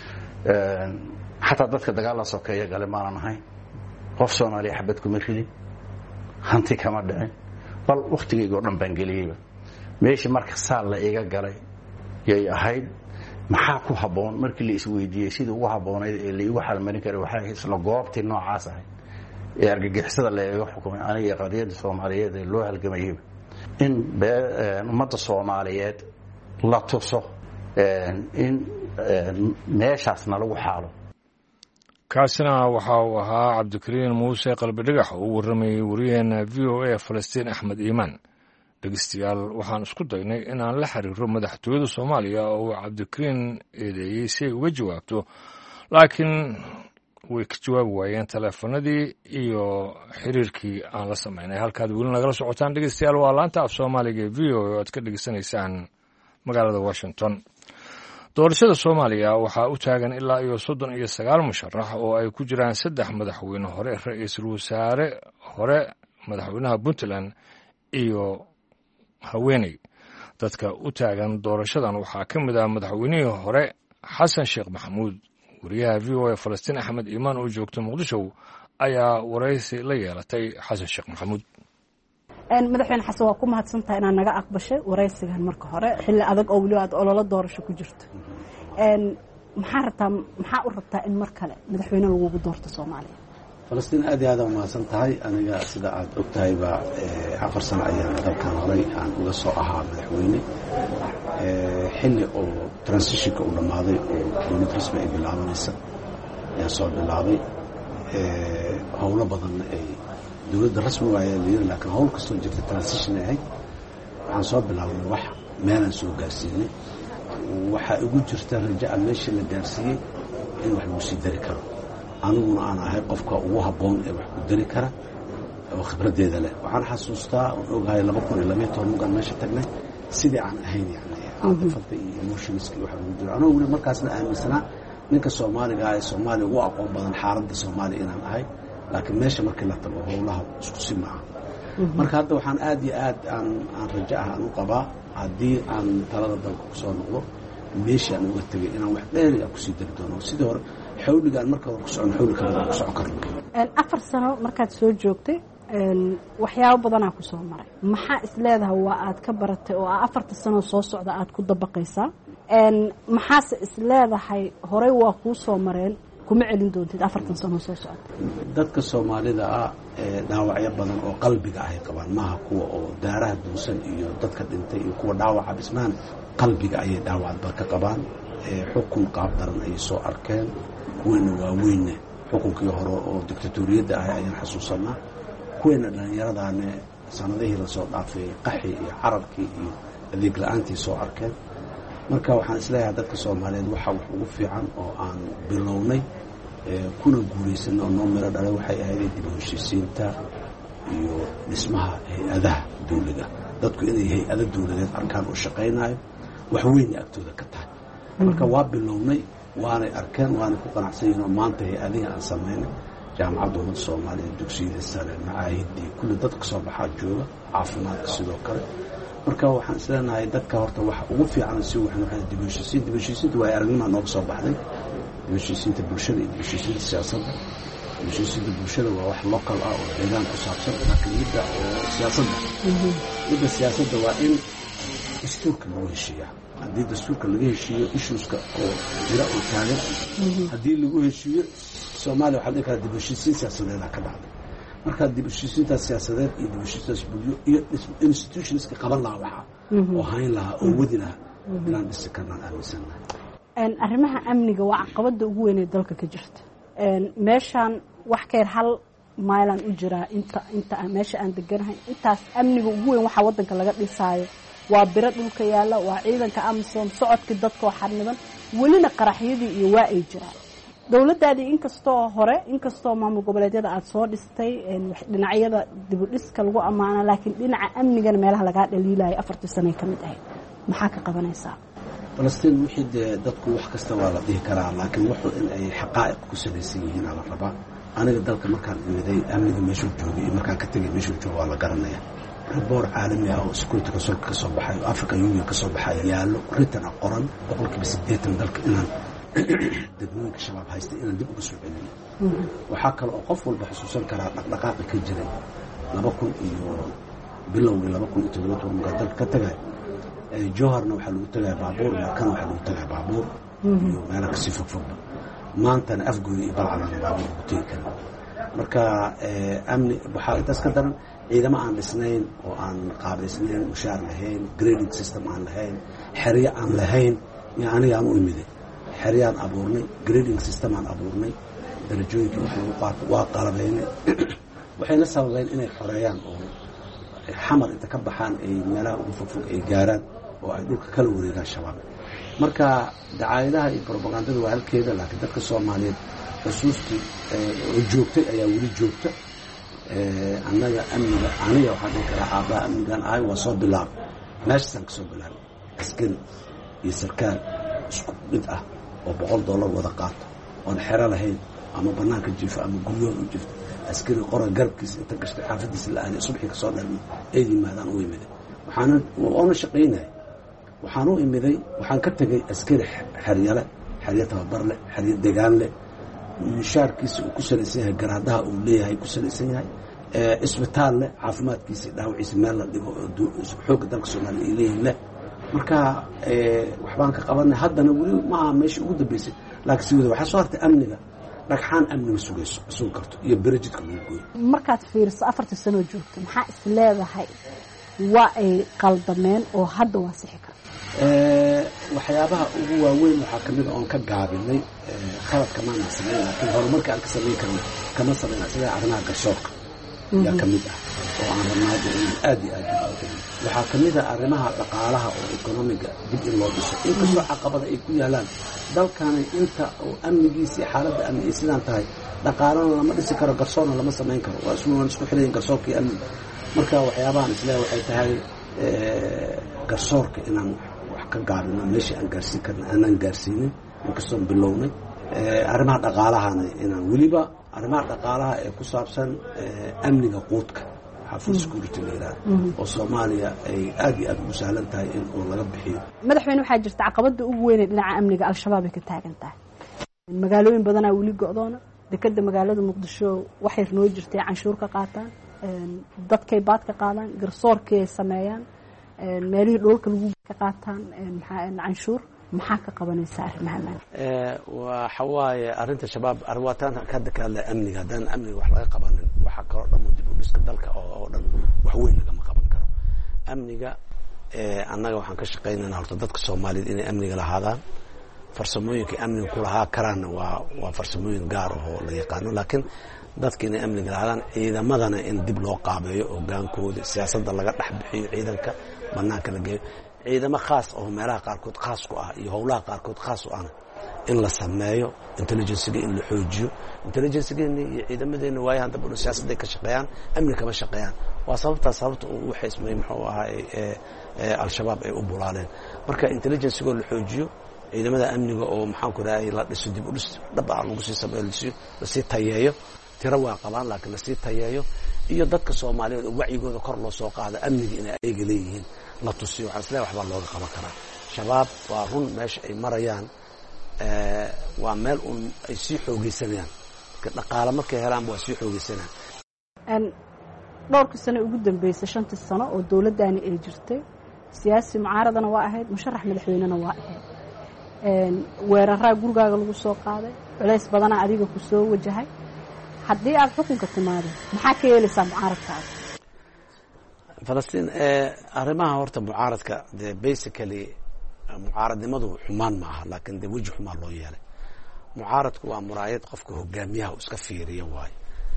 Speaker 17: حتى dadka dagaal la sokeeyo gale ma ahay qof Soomaali xabad kuma ridin hanti kama dhicin bal waqtigeyga oo dhan baan galiyay meeshii marka saal la iga galay yay ahayd maxaa ku haboon markii la isweydiiyay sida ugu haboonayd ee la igu xalmarin karay waxay isla goobtii noocaas ahayd ee argagixisada la iga xukumay aniga qadiyada Soomaaliyeed ee loo halgamayay in ummadda Soomaaliyeed la tuso in meeshaasna lagu xaalo
Speaker 1: kaasina waxa uu ahaa cabdikariin muuse qalbi dhagax oo u warramayay wariyaheena VOA Falastiin Axmed Iimaan dhegeystayaal waxaan isku daynay inaan la xiriiro madaxtooyada Soomaaliya oo cabdikariin eedeeyay si ay uga jawaabto laakiin way ka jawaabi waayeen teleefanadii iyo xiriirkii aan la samaynay. halkaad weli nagala socotaan dhegeystayaal waa laanta af soomaaliga ee v o oo aad ka dhegeysanaysaan magaalada Washington. doorashada Soomaaliya waxaa u taagan ilaa iyo 39 musharax oo ay ku jiraan 3 madaxweyne hore, ra'iisul wasaare hore, madaxweynaha Puntland iyo haweeney. dadka u taagan doorashadan waxaa ka mid ah madaxweynihii hore xasan sheekh maxamuud. wariyaha v o a Falastiin Axmed Iimaan oo joogta Muqdisho ayaa waraysi la yeelatay xasan sheekh maxamuud.
Speaker 16: madaxweyne xasan waa ku mahadsantahay inaad naga aqbashay waraysigan marka hore xilli adag oo weli aad ololo doorasho ku jirto. maxaa u rabtaa in mar kale madaxweyne lagu doorto Soomaaliya?
Speaker 2: Falastiin aad iyo aad u mahadsan tahay. aniga sida aad ogtahay ba 4 sano ayaan dalkan horay aan uga soo ahaa madaxweyne xilli oo transitionka u dhamaaday oo dowlad rasmi ay bilaabanaysa ayaa soo bilaabay. howlo badan ay dowladda rasmi waaye leeyahay laakiin howl kastoo jirta transition ahayd waxaan soo bilaabnay wax meelaan soo gaarsiinay. waxaa igu jirta raja'a meesha la gaarsiiyey in wax lagu sii dari karo. aniguna aan ahay qofka ugu habboon ee wax ku dari kara oo khibraddeeda leh. waxaan xasuustaa oo ogahay 2012 markaan meesha tagnay sidii aan ahayn caafimada iyo emotionska waxa lagu jiro. anoo weli markaasna aaminsanaa ninka Soomaaliga ah ee Soomaaliya ugu aqoon badan xaaladda Soomaaliya inaan ahay, laakiin meesha markii la tago howlaha isku si maaha. marka hadda waxaan aad iyo aad aan rajo ah aan u qabaa haddii aan talada dalka ku soo noqdo meesha aan uga tagay inaan wax dheeri ah ku sii dari doono. sidii hore xawligaan marka hore ku socon xawli ka badan ku socon karno.
Speaker 16: 4 sano markaad soo joogtay waxyaabo badanaa ku soo maray. maxaa isleedahay waa aad ka baratay oo 4 sano soo socda aad ku dabaqaysaa? maxaase isleedahay horey waa kuu soo mareen kuma celin doontid 4 sano soo socda?
Speaker 2: dadka Soomaalida ah dhaawacyo badan oo qalbiga ah ay qabaan, maaha kuwa oo daaraha duusan iyo dadka dhintay iyo kuwa dhaawaca bismaan. qalbiga ayay dhaawacba ka qabaan. xukun qaab daran ay soo arkeen. kuweena waaweyne xukunkii hore oo diktatoriyadda ah ayaan xasuusanaa. kuweena dhallinyaradaane sanadihii la soo dhaafay qaxi iyo carabkii iyo adeeg la'aantii soo arkeen. marka waxaan isleeyahay dadka Soomaaliyeed waxa wax ugu fiican oo aan bilownay kuna guulaysanay oo noo miro dhalay waxay ahayd dib u heshiisiinta iyo dhismaha hay-adaha dawladda. dadku inay hay-ado dawladeed arkaan oo shaqaynayo wax weyn agtooda ka tahay. marka waa bilownay, waanay arkeen, waanay ku qanacsan yihiin oo maanta hay-adihi aan samaynay jaamacadda ummadda Soomaaliya, dugsiyada sare, macaahidii kulli dadka ka soo baxaa jooga, caafimaadka sidoo kale. marka waxaan isleenahay dadka horta waxa ugu fiican si waxaan dib u heshiisiin. dib u heshiisiinta waa aragnimo nooga soo baxday. dib u heshiisiinta bulshada iyo dib u heshiisiinta siyaasadda. dib u heshiisiinta bulshada waa wax local ah oo deegaan ku saabsan, laakiin midda oo siyaasadda midda siyaasadda waa in dastuurka lagu heshiiyaa. haddii dastuurka laga heshiiyo issueska oo jira oo taagan haddii lagu heshiiyo Soomaaliya waxaa dhici kara dib u heshiisiin siyaasadeed ka dhacday. marka dib u heshiisiinta siyaasadeed iyo dib u heshiisiinta bulsho iyo institutionska qaban lahaa waxa oo hayn lahaa oo wadi lahaa inaan dhisi karnaan aaminsanahay.
Speaker 16: arrimaha amniga waa caqabada ugu weyn ee dalka ka jirta. meeshaan wax ka yar 1 maylan u jira inta meesha aan deganahay. intaas amniga ugu weyn waxa wadanka laga dhisaayo waa biro dhulka yaala, waa ciidanka AMISOM, socodka dadka oo xarniban, welina qaraxyadii iyo waa ay jiraan. dawladdaadii inkastoo maamul goboleedyada aad soo dhistay dhinacyada dib u dhiska lagu ammaana, laakiin dhinaca amnigana meelaha laga dhaliilayo 4 sano ka mid ahayd. maxaa ka qabanaysaa?
Speaker 2: Falastiin wixii dadku wax kasta waa la dhihi karaa, laakiin wuxuu in ay xaqaa'iq ku salaysan yihiin la rabaa. aniga dalka markaan imiday amniga meeshuu joogay iyo markaan ka tegay meeshuu joogo waa la garanaya. raboor caalami ah oo security councilka ka soo baxay oo African Union ka soo baxay yaallo written qoran 80% dalka inaan degmooyinka shabaab haysta inaan dib uga soo celiyo. waxaa kale oo qof walba xusuusan karaa dhaqdhaqaaqi ka jiray 2000 iyo bilowgii 2007 markaan dalka ka tagay. Jowharna waxaa lagu tagay baabuur, Markana waxaa lagu tagay baabuur iyo meelo kasii fogfogba. maantana afgooda iyo balcadana baabuur lagu tegi kara. marka amni waxaa intaas ka daran ciidamo aan dhisnayn oo aan qaabaysnayn, mushaar lahayn, grading system aan lahayn, xeryo aan lahayn. aniga aan u imiday xeryaan abuurnay, grading system aan abuurnay, darajooyinka wax lagu qaato waa qalabeynay. waxay la sababeyn inay xoreeyaan oo xamar inta ka baxaan ay meelaha ugu fogfog ay gaaraan oo ay dhulka kala wareegaan shabaab. marka dacaayadaha iyo propagandada waa halkeeda, laakiin dadka Soomaaliyeed xusuustii oo joogtay ayaa weli joogta. Annaga amniga aniga waxaan dhihi karaa aabbaha amnigan ahay waa soo bilaabay meeshaasaan ka soo bilaabay. askari iyo sarkaal isku mid ah oo $100 wada qaato oon xero lahayn ama bannaanka jiifo ama guryoon u jifto. askari qora garabkiisa inta gashtay xaafadiisa la aanay subaxii ka soo dhalmay ay yimaadaan u imiday waxaana shaqaynaya waxaan u imiday waxaan ka tegay askari xeryale xeryo tababar leh xeryo degaan leh mushaarkiisa uu ku salaysan yahay garaadaha uu leeyahay ku salaysan yahay isbitaal leh caafimaadkiisa dhaawaciisa meel la dhigo xoogga dalka Soomaaliya ay leeyihiin leh. marka waxbaan ka qabanay haddana weli maaha meesha ugu dambaysay laakiin si wada waxaa soo hartay amniga dhagxaan amniga sugi karto iyo berejidka lagu gooyo.
Speaker 16: markaad fiiriso 40 sano joogto maxaa is leedahay waa ay qaldameen oo hadda waa sixi kara?
Speaker 2: waxyaabaha ugu waaweyn waxaa ka mid oon ka gaabinay khaladka maana sameyn laakiin horumarka aan ka sameyn karno kama sameyna sida arrimaha garsoorka yaa ka mid ah oo aan rabnaa in aad iyo aad waxaa ka mid ah arrimaha dhaqaalaha oo economiga dib in loo dhiso inkastoo caqabada ay ku yaalaan dalkani inta oo amnigiisa xaaladda amni ay sidaan tahay dhaqaalana lama dhisi karo garsoorna lama samayn karo waa isku xirayin garsoorka iyo amni. marka waxyaabahan isleeyahay waxay tahay garsoorka inaan wax ka gaabino meeshii aan gaarsiin karna aanan gaarsiinin inkastoon bilownay. arrimaha dhaqaalahana inaan weliba arrimaha dhaqaalaha ee ku saabsan amniga quudka food security la yiraahdo oo Soomaaliya ay aad iyo aad u sahlan tahay in uu laga bixiyo.
Speaker 16: madaxweyne waxaa jirta caqabada ugu weyn ee dhinaca amniga al-shabaab ay ka taagan tahay. magaalooyin badan ayaa weli go'doona. dekada magaalada Muqdisho waxay noo jirtay canshuur ka qaataan dadkay baad ka qaadaan garsoorkay sameeyaan meelihii dhulka lagu ka qaataan canshuur. maxaa ka qabanaysaa arrimahan?
Speaker 2: waxa waaye arrinta shabaab arwaataan ka hadla amniga haddaan amniga wax laga qabanin waxa kaloo dhan dib u dhiska dalka oo dhan wax weyn lagama qaban karo. amniga annaga waxaan ka shaqaynaynaa horta dadka Soomaaliyeed inay amniga lahaadaan. farsamooyinka amniga ku lahaa karaan waa farsamooyin gaar ah oo la yaqaano laakiin dadka inay amniga lahaadaan ciidamadana in dib loo qaabeeyo hogaankooda siyaasadda laga dhex bixiyo ciidanka bannaanka la geeyo ciidamo khaas oo meelaha qaarkood khaas ku ah iyo howlaha qaarkood khaas u ah in la sameeyo intelligence-ga in la xoojiyo intelligence-geena iyo ciidamadeena waayahan dambana siyaasadday ka shaqeeyaan amni kama shaqeeyaan waa sababta uu u xismay muxuu ahaa al-shabaab ay u bulaaleen. marka intelligence-ga la xoojiyo ciidamada amniga oo maxaan ku raayay la dhiso dib u dhis dhab ah lagu sii sameeyo la sii tayeeyo tira waa qabaan laakiin la sii tayeeyo iyo dadka Soomaaliyeed oo wacyigooda kor loo soo qaado amniga inay ayaga leeyihiin la tusiyo waxaan isleeyahay waxba looga qaban karaa. shabaab waa run meesha ay marayaan waa meel ay sii xoogeysanayaan dhaqaale markay helaan waa sii xoogeysanayaan.
Speaker 16: dhowrkii sano ugu dambeysay 5 sano oo dawladdaani ay jirtay siyaasi mucaaradana waa ahayd musharax madaxweynena waa ahayd. weeraraa gurigaaga lagu soo qaaday culays badana adiga ku soo wajahay. haddii aad xukunka timaado maxaa ka yeelaysaa mucaaradkaaga?
Speaker 2: Falastiin arrimaha horta mucaaradka basically mucaaradnimadu xumaan ma aha laakiin de waji xumaan loo yeelay. mucaaradku waa muraayad qofka hogaamiyaha iska fiiriyo waayo.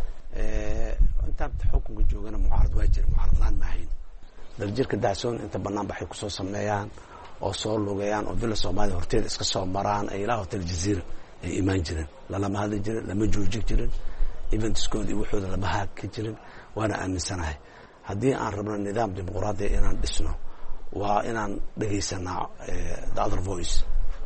Speaker 2: inta xukunka joogana mucaarad waa jira mucaarad laan ma ahayn. daljirka daasoon inta banaan baxay ku soo sameeyaan oo soo lugayaan oo bila Soomaaliya horteed iska soo maraan ay ilaa hotel Jazeera ay imaan jireen lama hadli jirin lama joojin jirin eventskoodi wuxuu lama haaki jirin waana aaminsanahay haddii aan rabno nidaam dimuqraadi inaan dhisno waa inaan dhageysanaa the other voice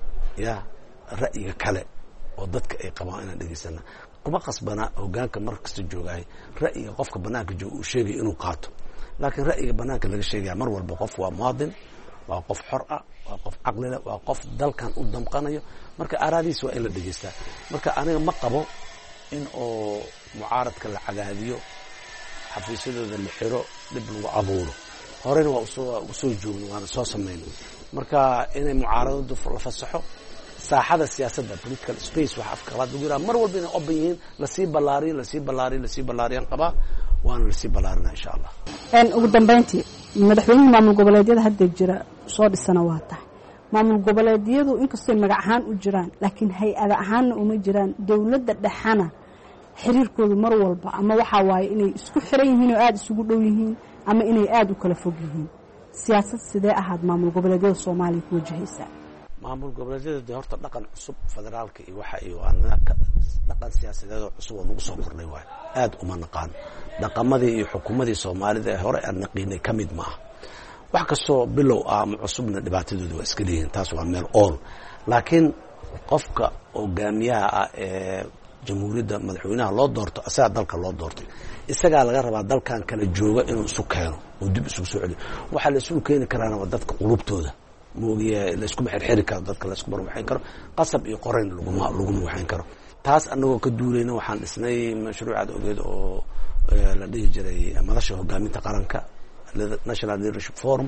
Speaker 2: ra'yiga kale oo dadka ay qabaan inaan dhageysana kuma qasbana hogaanka markasta joogay ra'yiga qofka banaanka jooga uu sheegay inuu qaato laakiin ra'yiga banaanka laga sheegay mar walba qof waa muwaadin waa qof xor ah waa qof aqli leh waa qof dalkan u damqanayo marka araadiis waa in la dhageystaa marka aniga ma qabo in oo mucaaradka la cadaadiyo xafiisyadooda la xiro dib lagu abuuro horena waa usoo joogno waana soo samayno marka inay mucaaradadu la fasaxo saaxada siyaasadda political space wax afkalaad ugu yaraa mar walba inay open yihiin lasii ballaariyan qabaa waana lasii ballaarinaa insha allah.
Speaker 16: ugu dambeyntii madaxweynaha maamul goboleedyada hadda jira soo dhisana waa tahay maamul goboleedyadu inkastoo magac ahaan u jiraan laakiin hay-ad ahaanna uma jiraan dawladda dhexana xiriirkoodu mar walba ama waxaa waaye inay isku xiran yihiin oo aada isugu dhow yihiin ama inay aada u kala fog yihiin. siyaasad sidee ahaad maamul goboleedyada Soomaaliya ku wajahaysaa?
Speaker 2: maamul goboleedyada horta dhaqan cusub federaalka iyo waxa iyo dhaqan dhaqan siyaasadeed oo cusub oo nagu soo kordhay waayo aad uma naqaano dhaqamadii iyo xukuumadii soomaalida ee hore aan naqiinay ka mid maaha wax kastoo bilow ah ama cusubna dhibaatadooda waa iska leeyihiin taas waa meel ool laakiin qofka hogaamiyaha ah ee jamhuuriyadda madaxweynaha loo doorto isagaa dalka loo doortay isagaa laga rabaa dalkan kala jooga inuu isu keeno oo dib isugu soo celiyo waxaa la isugu keeni karaana waa dadka qulubtooda moogiye layskuma xirxiri karo dadka layskuma waxayn karo qasab iyo qorayn laguma waxayn karo taas anagoo ka duulayna waxaan dhisnay mashruucaad ogeed oo la dhihi jiray madasha hogaaminta qaranka national leadership forum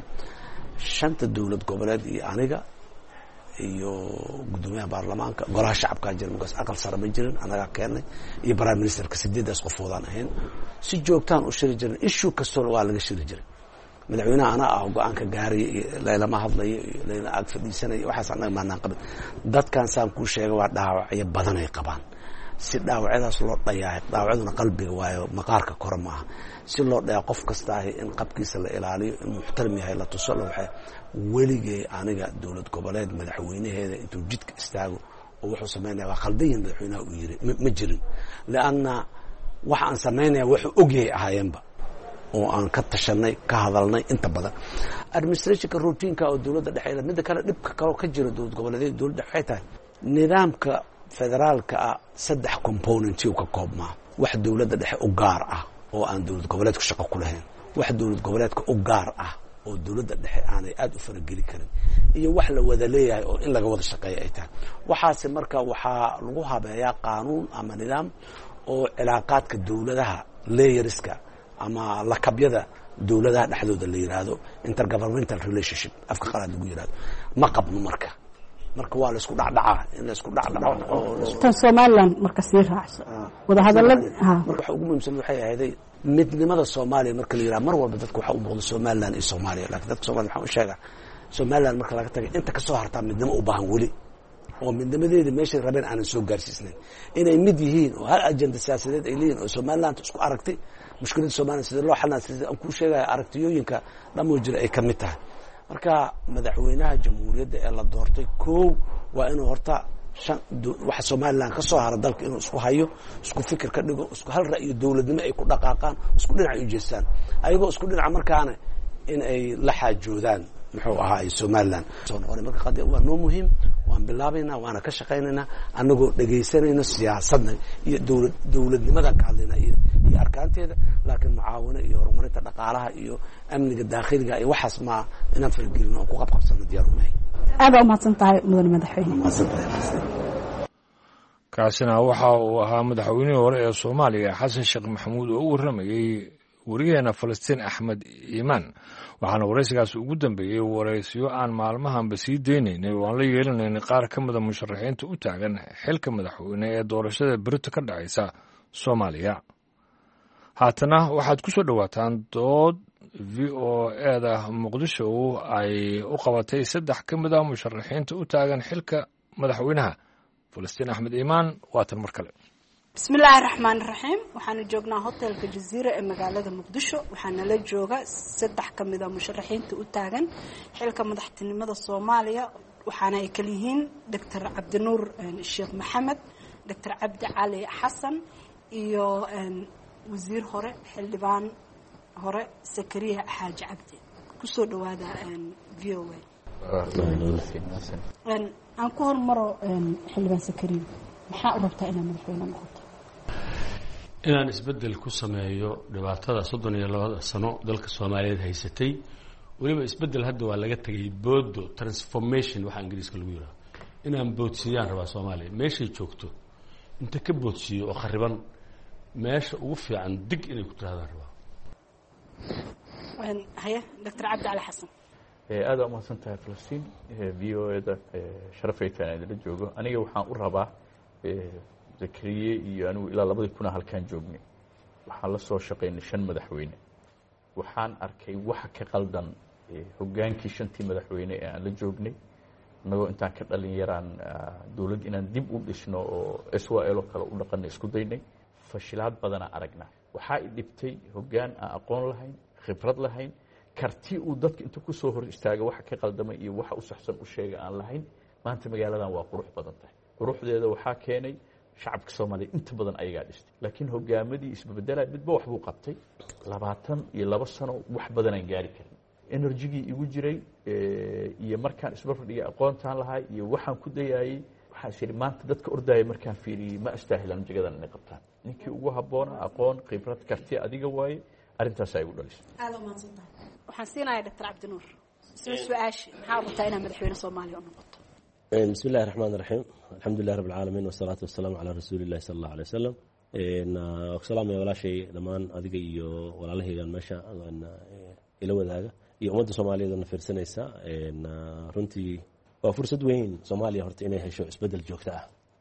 Speaker 2: 5 dowlad goboleed iyo aniga iyo gudoomiyaha baarlamaanka golaha shacabka jira markaas aqal sare ma jirin anaga keenay iyo prime ministerka 8 qofoodaan ahayn si joogtaan u shiri jirin issue kastoo waa laga shiri jiray madaxweynaha ana ah go'aanka gaaray leelama hadlayo leena ag fadhiisanay waxaas anaga maanaan qabin dadkan saan ku sheegay waa dhaawacyo badan ay qabaan si dhaawacyadaas loo dhayaa dhaawacaduna qalbiga waayo maqaarka kor maaha si loo dhayaa qof kasta in qabkiisa la ilaaliyo in muxtaram yahay la tuso la waxay weligay aniga dowlad goboleed madaxweynaheeda intuu jidka istaago oo wuxuu sameeyaa waa qaldayn madaxweynaha uu yiri ma jirin laana waxa aan sameeyaa wuxuu ogyahay ahaayeenba oo aan ka tashanay ka hadalnay inta badan administrationka routine-ka oo dowladda dhexe mid kale dhibka kale ka jira dowlad goboleedyada dowladda waxay tahay nidaamka federaalka 3 component uu ka koobmaa wax dowladda dhexe u gaar ah oo aan dowlad goboleedku shaqo ku lahayn wax dowlad goboleedka u gaar ah oo dowladda dhexe aanay aad u farageli karin iyo wax la wada leeyahay oo in laga wada shaqeeyo ay tahay waxaasi marka waxaa lagu habeeyaa qaanuun ama nidaam oo cilaaqaadka dowladaha layerska ama lakabyada dowladaha dhexdooda la yiraahdo intergovernmental relationship afka qalaad lagu yiraahdo ma qabno marka waa la isku dhacdhaca in la isku dhacdhaco oo
Speaker 16: tan Soomaaliland marka sii raacso wada hadalada
Speaker 2: waxa ugu muhiimsan waxay ahayd midnimada Soomaaliya marka la yiraahdo mar walba dadku waxa u muuqdo Soomaaliland iyo Soomaaliya laakiin dadka Soomaaliya waxa uu sheegaa Soomaaliland marka laga tagay inta ka soo hartaa midnimo u baahan wali oo midnimadeeda meesha rabeen aan soo gaarsiisnayn inay mid yihiin oo hal ajenda siyaasadeed ay leeyihiin oo Soomaaliland isku aragtay mushkilada Soomaaliya sida loo xalnaa sida aan ku sheegay aragtiyooyinka dhamo jira ay ka mid tahay marka madaxweynaha jamhuuriyadda ee la doortay waa inuu horta waxa Soomaaliland ka soo hara dalka inuu isku hayo isku fikir ka dhigo isku hal ra'yi dawladnimo ay ku dhaqaaqaan isku dhinac u jeestaan ayagoo isku dhinac markaana in ay la xaajoodaan muxuu ahaa Soomaaliland soo noqonay marka qadii waa noo muhiim waan bilaabaynaa waana ka shaqaynaynaa anagoo dhageysanayna siyaasadna iyo dawladnimada ka hadlayna iyo arkaanteeda laakiin mucaawino iyo horumarinta dhaqaalaha iyo amniga daaqiliga iyo waxaas ma inaan fargelino oo ku qabqabsano diyaar u nahay
Speaker 16: aad u mahadsantahay mudan madaxweyne
Speaker 1: kaasina waxa uu ahaa madaxweynihii hore ee Soomaaliya Xasan Sheekh Maxamuud oo u waramayay wariyeena Falastiin Axmed Iimaan waxaana waraysigaas ugu dambeeyay waraysiyo aan maalmahanba sii deynaynay oo aan la yeelanaynay qaar ka mid ah musharaxiinta u taagan xilka madaxweyne ee doorashada berito ka dhacaysa Soomaaliya haatana waxaad ku soo dhawaataan dood VOA-da Muqdisho ay u qabatay 3 ka mid ah musharaxiinta u taagan xilka madaxweynaha Falastiin Axmed Iimaan waatan mar kale
Speaker 16: bismillaahi raxmaani raxiim waxaanu joognaa hotelka Jazeera ee magaalada Muqdisho waxaana la jooga 3 ka mid ah musharaxiinta u taagan xilka madaxtinimada Soomaaliya waxaana ay kala yihiin Dr. Cabdinuur Sheekh Maxamed Dr. Cabdi Cali Xasan iyo wasiir hore xildhibaan hore Sakariya Xaaji Cabdi ku soo dhawaada VOA aan ku hormaro xildhibaan Sakariya maxaa u rabtaa inaad madaxweyne noqoto
Speaker 18: inaan isbedel ku sameeyo dhibaatada 32 sano dalka Soomaaliyeed haysatay waliba isbedel hadda waa laga tagay boodo transformation waxa Ingiriiska lagu yiraahdo inaan boodsiiyaan rabaa Soomaaliya meeshay joogto inta ka boodsiyo oo khariban meesha ugu fiican dig inay ku tiraadaan rabaa
Speaker 16: haya Dr. Cabdi Cali Xasan
Speaker 19: aad u mahadsantahay Falastiin VOA-da sharafaytan idin joogo aniga waxaan u rabaa Zakariya iyo anigu ilaa 2000 halkaan joognay waxaan la soo shaqeynay 5 madaxweyne waxaan arkay waxa ka qaldan hogaankii 5tii madaxweyne ee aan la joognay anagoo intaan ka dhalin yaraan dawlad inaan dib u dhisno oo SYL kale u dhaqanay isku daynay fashilaad badan aragna waxa ay dhibtay hogaan aan aqoon lahayn khibrad lahayn karti uu dadka inta ku soo hor istaaga waxa ka qaldamay iyo waxa u saxsan u sheegay aan lahayn maanta magaaladan waa qurux badan tahay quruxdeeda waxa keenay shacabka soomaaliya inta badan ayagaa dhistay laakiin hogaamadii isbabedela midba waxbuu qabtay 22 sano wax badanaan gaari karin enerjigii igu jiray iyo markaan isbarbardhigay aqoontaan lahay iyo waxaan ku dayayey waxaan isiri maanta dadka ordaya markaan fiiriyey ma astaahilaan jagadan inay qabtaan ninkii ugu habboona aqoon khibrad karti adiga waaye arrintaas ay ugu dhalisay
Speaker 16: aad u mahadsantahay waxaan siinayaa dr cabdinuur soo su-aashi maxaa rabtaa inaad madaxweyne soomaaliya u noqoto
Speaker 20: بسم الله الرحمن الرحيم الحمد لله رب العالمين والصلاة والسلام على رسول الله صلى الله عليه وسلم السلام يا ولا شيء لمان أديك إيو ولا له كان ماشى إلى وذاك يوم ده سوماليا ده نفرسنا إسا رنتي وفرصة وين سوماليا هرت إنها شو إسبدل جوكتا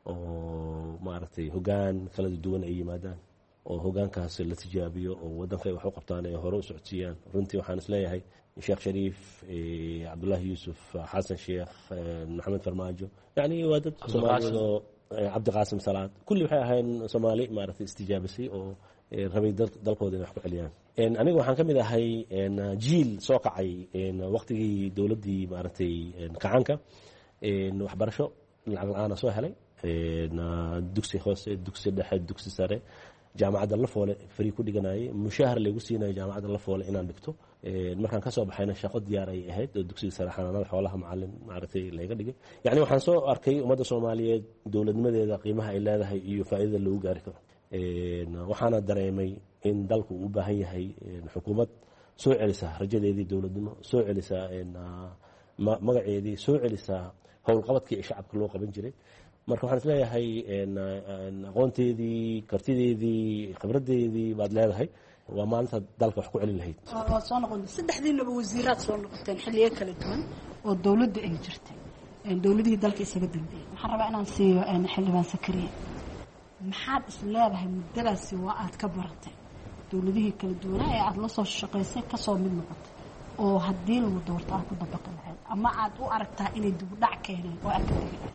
Speaker 20: وما عرفتي هجان خلد الدون أي مادان وهجان كاس التجابية ودن في حقوق بتاعنا هروس عتيان رنتي وحانس لا هي الشيخ شريف عبد الله يوسف حسن شيخ محمد فرماجو يعني وادد سومالي عبد القاسم سلاد كل هاي سومالي ما عرفت استجابسي أو ربي دلقودي نحكي عليها أنا waxaan kamid ahay jiil soo kacay waqtigii dawladii maartay kacanka waxbarasho lacag la'aan soo helay dugsi hoose dugsi dhexe dugsi sare jaamacadda la foole fari ku dhiganayay mushahar lagu siinay jaamacadda la foole inaan dhigto markaan ka soo baxayna shaqo diyaar ay ahayd oo dugsiga sare xanaanada xoolaha macallin maartay laga dhigay yani waxaan soo arkay ummadda Soomaaliyeed dawladnimadeeda qiimaha ay leedahay iyo faa'iidada lagu gaari karo waxaana dareemay in dalku u baahan yahay xukuumad soo celisa rajadeedii dawladnimo soo celisa magaceedii soo celisa howlqabadkii shacabka loo qaban jiray marka waxaan isleeyahay aqoonteedii kartideedii khibradeedii baad leedahay waa maalinta dalka wax ku celin lahayd
Speaker 16: waa soo noqon saddexdiinaba wasiiraad soo noqoteen xilliyo kala duwan oo dawladda ay jirtay dawladihii dalka isaga dambeeyay waxaan rabaa inaan siiyo xildhibaan Sakariya maxaad is leedahay muddadaasi waa aad ka baratay dawladihii kala duwanaa ee aad la soo shaqaysay ka soo mid noqotay oo haddii lagu doorto aad ku dabaqi lahayd ama aad u aragtaa inay dib u dhac keeneen oo aad ka tegi lahayd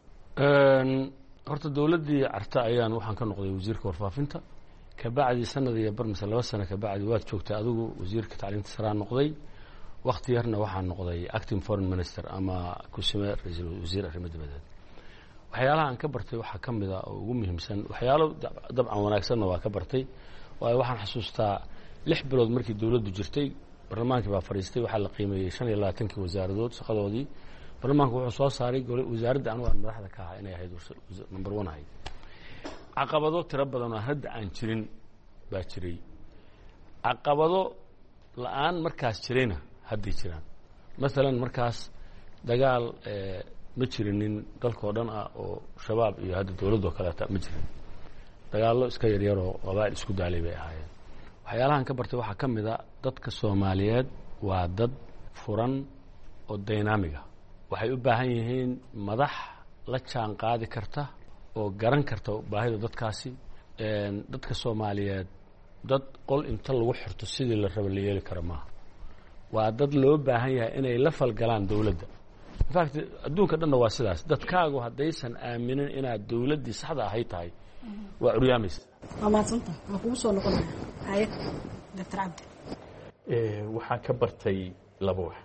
Speaker 18: horta dawladdii carta ayaan waxaan ka noqday wasiirka warfaafinta kabacdi sanad iyo bar mise 2 sano kabacdi waad joogtay adigu wasiirka tacliinta sare noqday waqti yarna waxaan noqday acting foreign minister ama kusime ra'iisul wasiir arrimaha dibadda waxyaalaha aan ka bartay waxa kamid ah oo ugu muhiimsan waxyaalo dabcan wanaagsanna waa ka bartay waayo waxaan xasuustaa 6 bilood markii dawladdu jirtay barlamaanka baa fariistay waxa la qiimeeyay 25 wasaaradood shaqadoodii barlamaanku wuxuu soo saaray wasaaradda anigu aan madaxda ka ahaa inay ahayd number 1 ahayd caqabado tiro badan oo hadda aan jirin baa jiray caqabado la'aan markaas jirayna hadda jiraan maalan markaas dagaal ma jirinin dalkoo dhan ah oo shabaab iyo hadda dawladoo kaleeta ma jirin dagaallo iska yaryar oo qabaa'il isku daalay bay ahaayeen waxyaalahan ka bartay waxaa ka mid a dadka Soomaaliyeed waa dad furan oo dynamiga waxay u baahan yihiin madax la jaan qaadi karta oo garan karta baahida dadkaasi dadka Soomaaliyeed dad qol inta lagu xirto sidii la rabo la yeeli karo ma waa dad loo baahan yahay inay la falgalaan dawladda in fact adduunka dhanna waa sidaas dadkaagu haddaysan aaminin inaad dawladdii saxda ahay tahay waa curyaamaysa
Speaker 16: amaasanta waa kugu soo noqonaya hay'ad dr cabdi
Speaker 19: waxaan ka bartay laba wax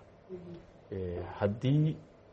Speaker 19: haddii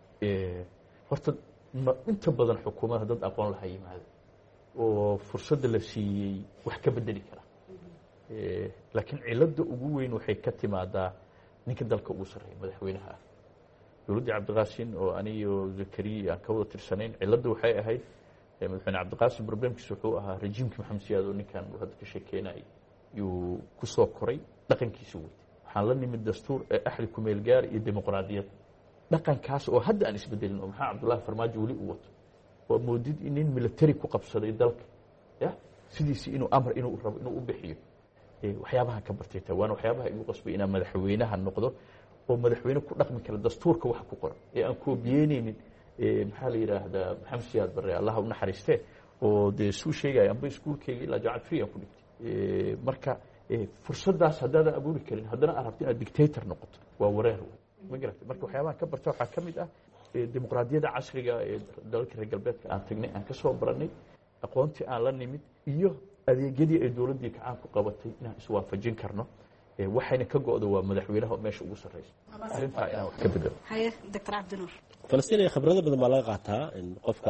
Speaker 19: horta inta badan xukuumadda dad aqoon laha yimaado oo fursadda la siiyey wax ka bedeli kara laakiin cilada ugu weyn waxay ka timaadaa ninka dalka ugu sarreeya madaxweynaha ah dawladdii cabdiqaasin oo aniyo zakariya aan ka wada tirsanayn cilada waxay ahayd madaxweyne cabdiqaasin problemkiisa wuxuu ahaa rejiimkii maxamed siyaad oo ninkan uu hadda ka sheekeynayay yuu ku soo koray dhaqankiisa watay waxaan la nimid dastuur ee axdi ku meel gaar iyo dimuqraadiyad dhaqankaas oo hadda aan isbedelin oo maxaa cabdullaahi farmaajo weli u wato waa moodid in nin military ku qabsaday dalka ya sidiisii inuu amar inuu rabo inuu u bixiyo waxyaabaha ka bartay taa waana waxyaabaha igu qasbay inaan madaxweynaha noqdo oo madaxweyne ku dhaqmi kara dastuurka waxa ku qoran ee aan koobiyeenaynin maxaa la yidhaahdaa maxamed siyaad barre allaha u naxariistee oo dee suu sheegaya amba iskuulkeyga ilaa jaamacad free aan ku dhigtay marka fursaddaas haddaadan abuuri karin haddana aad rabto inaad dictator noqoto waa wareer ma garatay marka waxyaabaha ka barta waxaa ka mid ah dimuqraadiyadda casriga ee dalalka reer galbeedka aan tagnay aan ka soo barannay aqoontii aan la nimid iyo adeegyadii ay dawladdii kacaan ku qabatay inaan iswaafajin karno waxayna ka go'do waa madaxweynaha oo meesha ugu sarreysa arrintaa inaan wax ka bedelo
Speaker 16: haye dr cabdinuur
Speaker 20: falastiin khibrado badan baa laga qaataa in qofka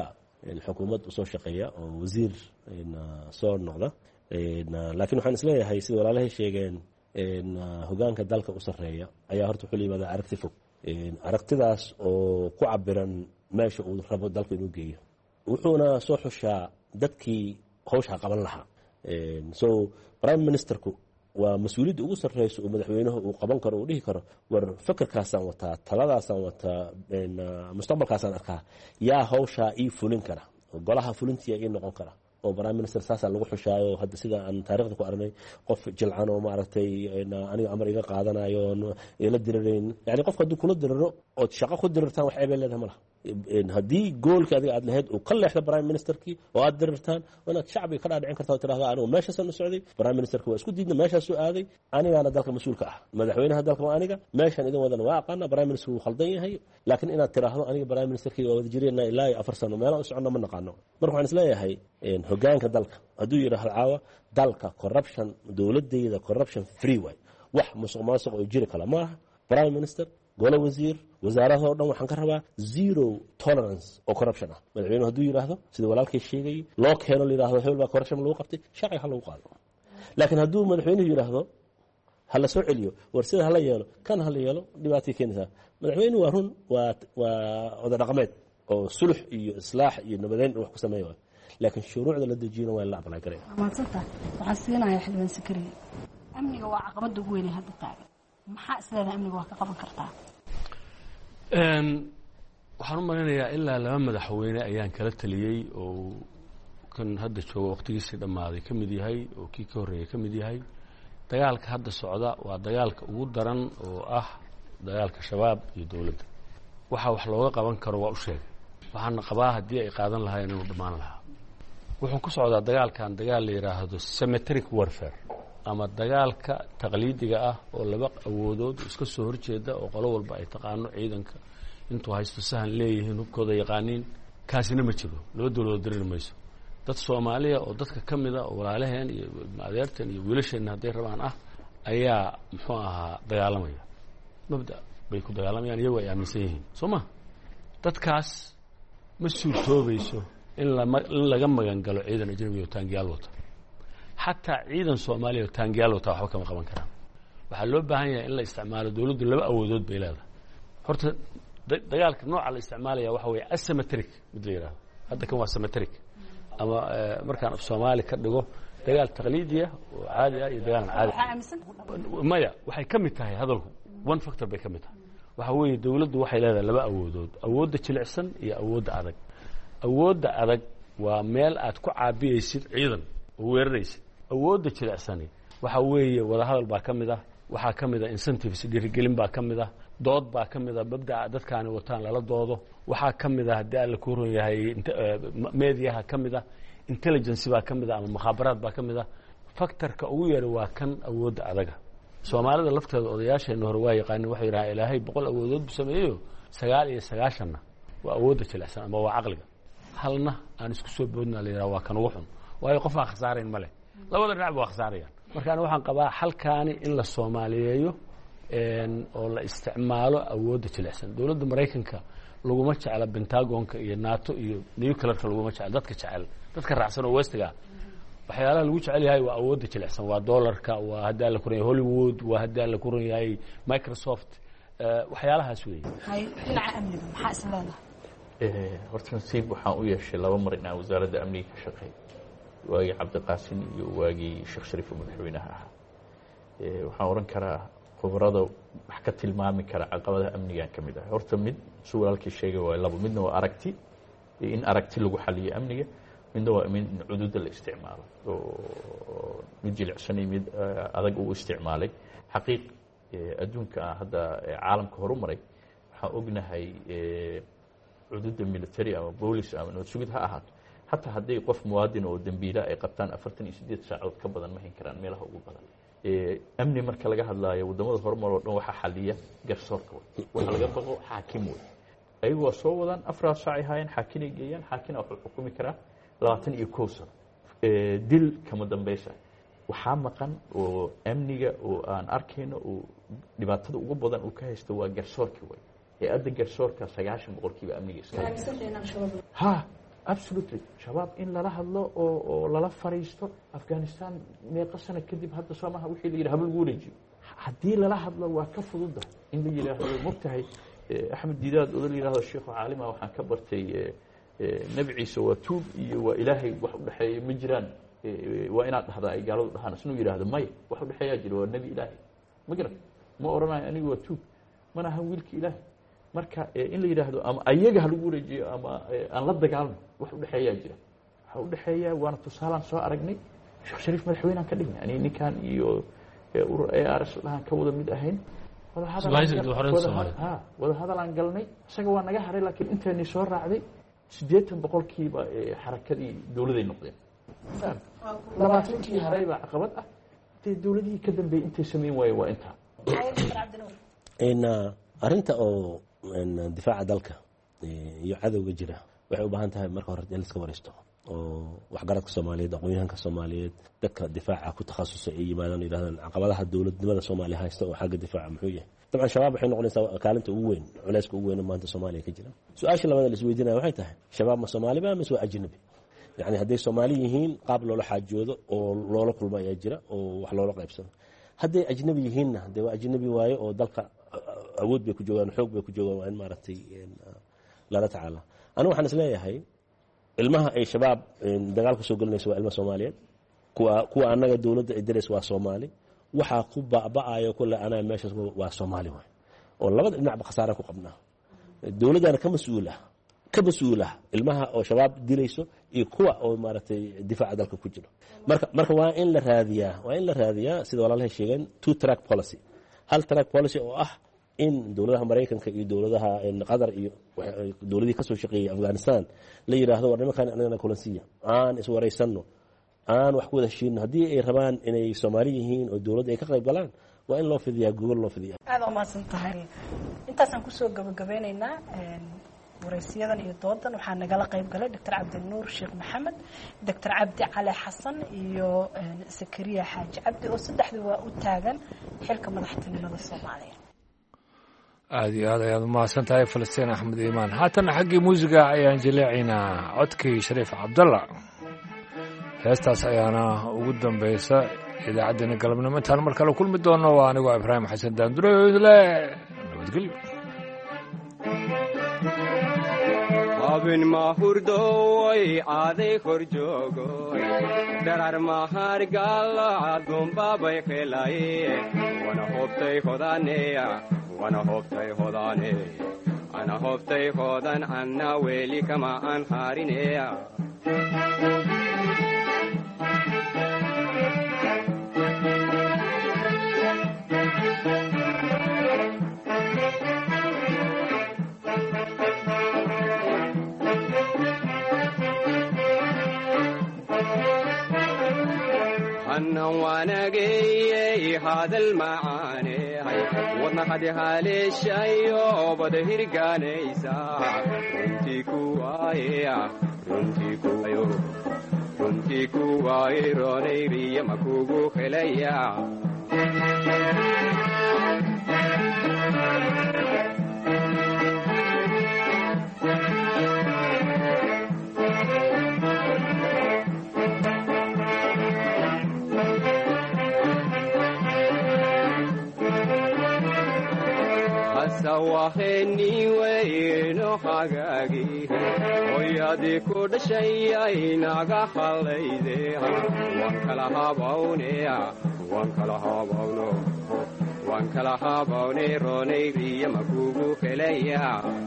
Speaker 20: xukuumad usoo shaqeeya oo wasiir soo noqda laakiin waxaan isleeyahay sida walaalahay sheegeen hogaanka dalka u sarreeya ayaa horta wuxuu la yimaada aragti fog aragtidaas oo ku cabiran meesha uu rabo dalka inuu geeyo wuxuuna soo xushaa dadkii hawsha qaban lahaa so prime ministerku waa mas-uuliyadda ugu sarreyso oo madaxweynuhu uu qaban karo uu dhihi karo war fakarkaasaan wataa taladaasaan wataa mustaqbalkaasaan arkaa yaa hawshaa ii fulin kara oo golaha fulintiya ii noqon kara oo prime minister saasaa lagu xushaayo hadda sida aan taarikhda ku aragnay qof jilcan oo maaragtay aniga amar iga qaadanayo ila dirirayn yani qofka hadduu kula diriro ood shaqo ku dirirtaan wax ceebay leedahay ma laha haddii goolka adiga aad lahayd uu ka leexda prime ministerkii oo aad dirirtaan inaad shacbiga ka dhaadhicin karta oo tirahda anigu meeshaasaan u socday prime ministerka waa isku diidna meeshaasuu aaday anigaana dalka mas-uulka ah madaxweynaha dalka waa aniga meeshaan idin wadana waa aqaana prime minister wuu khaldan yahay laakiin inaad tiraahdo aniga prime ministerkii waa wada jireenna ilaa 4 sano meelaha u soconna ma naqaano marka waxaan isleeyahay hogaanka dalka hadduu yidhaahdo caawa dalka corruption dowladayda corruption free way wax musuqmaasuq oo jiri kala maaha prime minister golo wasiir wasaaradaha oo dhan waxaan ka rabaa zero tolerance oo corruption ah madaxweynuhu hadduu yidhaahdo sida walaalkay sheegayay loo keeno la yidhaahdo hebel baa corruption lagu qabtay shaqi ha lagu qaado laakiin hadduu madaxweynuhu yidhaahdo ha la soo celiyo war sida hala yeelo kan hala yeelo dhibaatay keenaysaa madaxweynuhu waa run waa oda dhaqameed oo sulux iyo islaax iyo nabadeyn wax ku sameeya laakiin shuruucda la dejiyana waa in la aqbalay karaya
Speaker 16: maanta waxaan siinayaa xildhibaan Sakariye amniga waa caqabada ugu weyn ee hadda taagan maxaa isleedahay amniga waa ka qaban kartaa
Speaker 18: waxaan u maleynayaa ilaa 2 madaxweyne ayaan kala taliyey oo kan hadda jooga waqtigiisii dhammaaday ka mid yahay oo kii ka horreeyay ka mid yahay dagaalka hadda socda waa dagaalka ugu daran oo ah dagaalka shabaab iyo dowladda waxa wax looga qaban karo waa u sheegay waxaana qabaa haddii ay qaadan lahaayeen inuu dhammaan lahaa wuxuu ku socdaa dagaalkan dagaal la yidhaahdo symmetric warfare ama dagaalka taqliidiga ah oo laba awoodood iska soo horjeeda oo qolo walba ay taqaano ciidanka intuu haysto sahan leeyihiin hubkooda yaqaaniin kaasina ma jiro loo dowlado dirir mayso dad Soomaaliya oo dadka ka mid ah oo walaalaheen iyo adeertan iyo wiilasheen hadday rabaan ah ayaa muxuu ahaa dagaalamaya mabda bay ku dagaalamayaan iyagu ay aaminsan yihiin sooma dadkaas ma suurtoobayso in laga magan galo ciidan ajnabi oo taangiyaal wata xataa ciidan Soomaaliya oo taangiyaal wata waxba kama qaban karaan waxaa loo baahan yahay in la isticmaalo dawladdu laba awoodood bay leedahay horta dagaalka nooca la isticmaalaya waxa weeye asymmetric mid la yiraahdo hadda kan waa symmetric ama markaan af Soomaali ka dhigo dagaal taqliidi ah oo caadi ah iyo dagaal caadi maya waxay ka mid tahay hadalku one factor bay ka mid tahay waxa weeye dawladdu waxay leedahay laba awoodood awoodda jilicsan iyo awoodda adag awoodda adag waa meel aad ku caabiyaysid ciidan oo weeraraysid awoodda jilicsani waxa weeye wada hadal baa ka mid ah waxaa ka mid ah incentives dhiirigelin baa ka mid ah dood baa ka mid ah mabda'a dadkaani wataan lala doodo waxaa ka mid ah haddii alla ku ron yahay mediaha ka mid ah intelligence baa ka mid ah ama mukhaabaraad baa ka mid ah factorka ugu yara waa kan awoodda adaga Soomaalida lafteeda odayaasheena hore waa yaqaaneen waxay yiraahdeen ilaahay 100 awoodood buu sameeyo 99 waa awoodda jilicsan ama waa aqliga halna aan isku soo boodnaa la yiraahdo waa kan ugu xun waayo qof aan khasaarayn male labada dhinac waa khasaarayaan marka ana waxaan qabaa halkaani in la Soomaaliyeeyo oo la isticmaalo awoodda jilicsan dawladda Mareykanka laguma jecla Pentagonka iyo NATO iyo nuclearka laguma jecla dadka jecel dadka raacsan oo westiga waxyaalaha lagu jecel yahay waa awoodda jilicsan waa dollarka waa haddii la kuran Hollywood waa haddii la kuran yahay Microsoft waxyaalahaas weeye
Speaker 16: hay dhinaca amniga maxaa isleedahay
Speaker 19: horta nasiib waxaan u yeeshay 2 mar inaan wasaaradda amniga ka shaqeeyo waagii Cabdiqaasim iyo waagii Sheekh Shariif madaxweynaha ahaa waxaan oran karaa khibrada wax ka tilmaami kara caqabadaha amniga ka mid ah horta mid su'aalkii sheegay waa laba midna waa aragti in aragti lagu xaliyo amniga midna waa in xuduudda la isticmaalo oo mid jilicsan mid adag uu isticmaalay xaqiiq adduunka hadda caalamka horumaray waxaan ognahay xuduudda military ama police ama nabad sugid ha ahaato hatta haddii qof muwaadin oo dambiila ay qabtaan 48 saacadood ka badan ma hin karaan meelaha ugu badan amni marka laga hadlaayo wadamada horumar oo dhan waxa xaliya garsoorka waxa laga baqo xaakim way ayagoo soo wadaan 4 saac hayeen xaakinay geeyaan xaakina wuxuu xukumi karaa 21 sano dil kama dambaysa waxaa maqan oo amniga oo aan arkayno oo dhibaatada ugu badan uu ka haysto waa garsoorka way adda garsoorka 90% amniga iska ha absolutely shabaab in lala hadlo oo lala fariisto afghanistan meeqa sano kadib hadda soomaha wixii la yidhi haba lagu wareejiyo haddii lala hadlo waa ka fududa in la yidhaahdo mogtahay axmed diidaad oo la yidhahdo sheekhu caalima waxaan ka bartay nebi ciise waa tuub iyo waa ilaahay wax u dhexeeya ma jiraan waa inaad dhahdaa ay gaaladu dhahaan isnuu yidhaahdo maya wax u dhexeeyaa jira waa nebi ilaahay ma garan ma odhanayo anigu waa tuub mana ahan wiilka ilaahay marka in la yidhaahdo ama ayaga ha lagu wareejiyo ama aan la dagaalno wax u dhexeeyaa jira waxa u dhexeeya waana tusaalaan soo aragnay sheekh shariif madaxweynean ka dhignay ani ninkan iyo urur ARS dhahan ka wada mid ahayn wada hadal aan galnay isaga waa naga haray laakiin intayni soo raacday 80% xarakadii dawladay noqdeen 20 haray baa caqabad ah intay dawladii ka dambeeyay intay sameyn waayay waa inta
Speaker 20: arinta oo difaaca dalka iyo cadowga jira waxay u baahan tahay marka hore in la iska wareysto oo waxgaradka Soomaaliyeed aqoonyahanka Soomaaliyeed dadka difaaca ku takhasusay ay yimaadaan yiraahdaan caqabadaha dawladnimada Soomaaliya haysta oo xagga difaaca muxuu yahay طبعا shabaab waxay noqonaysaa kaalinta ugu weyn culayska ugu weyn maanta Soomaaliya ka jira su'aasha labaad la isweydiinaya waxay tahay shabaab ma Soomaali ba mise waa ajnabi yani hadday Soomaali yihiin qaab loola xaajoodo oo loola kulmo ayaa jira oo wax loola qaybsado hadday ajnabi yihiinna hadday waa ajnabi waayo oo dalka awood bay ku joogaan xoog bay ku joogaan waa in maaragtay lala tacaala anigu waxaan isleeyahay ilmaha ay shabaab dagaalka soo galinayso waa ilmo Soomaaliyeed kuwa anaga dawladda ay direys waa Soomaali waxa ku baabaayo kullu ana meesha waa Soomaali way oo labada dhinac khasaare ku qabnaa dawladana ka mas'uula ilmaha oo shabaab dilayso iyo kuwa oo maaragtay difaaca dalka ku jiro marka waa in la raadiyaa sida walaalaha sheegeen two track policy hal track policy oo ah in dawladaha Mareykanka iyo dawladaha Qatar iyo dawladii ka soo shaqeeyay Afghanistan la yiraahdo war nimankan anagana kulansiya aan is wareysano aan wax ku wada heshiino haddii ay rabaan inay Soomaali yihiin oo dawladda ay ka qayb galaan waa in loo fidiyaa gobol loo fidiyaa
Speaker 16: aad u mahadsan tahay intaasaan kusoo gabagabeynaynaa waraysiyadan iyo doodan waxaa nagala qayb galay Dr. Cabdinuur Sheekh Maxamed Dr. Cabdi Cali Xasan iyo Zakariya Xaaji Cabdi oo saddexduba u taagan xilka madaxtinimada Soomaaliya
Speaker 1: aad iyo aad ayaad u mahadsan tahay Falastiin Axmed Iimaan haatan xaggii muusiga ayaan jaleecinaa codkii Shariif Cabdalla heestaas ayaana ugu dambaysa idaacaddeenna galabnimo intaan mar kale kulmi doono waa anigoo Ibraahim Xasan Daandureyle nabadgelyo
Speaker 21: abin mahurdoy aaday kor joogoy darar mahar gala dumbabay khelay wana hobtay hodan anna weli kama an harineya wanagay hadal macaane wadna hadi haleeshayo bada hirgaanaysa runtii kuwaaye roonayriya makugu helaya waheniweyno hagaagi hoyadii ku dhashayay naga hallayde waan kala habawne roonayriya makugu helaya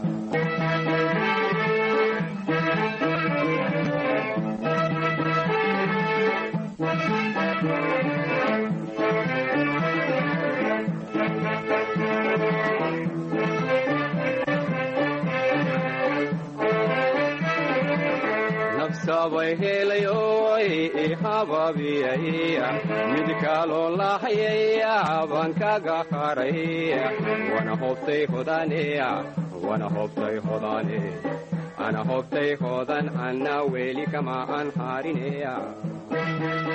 Speaker 21: sabay helayoy ihababiyay mid kaloo lahayaya baan kaga haray wana hobtay hodan anna weli kama an harineya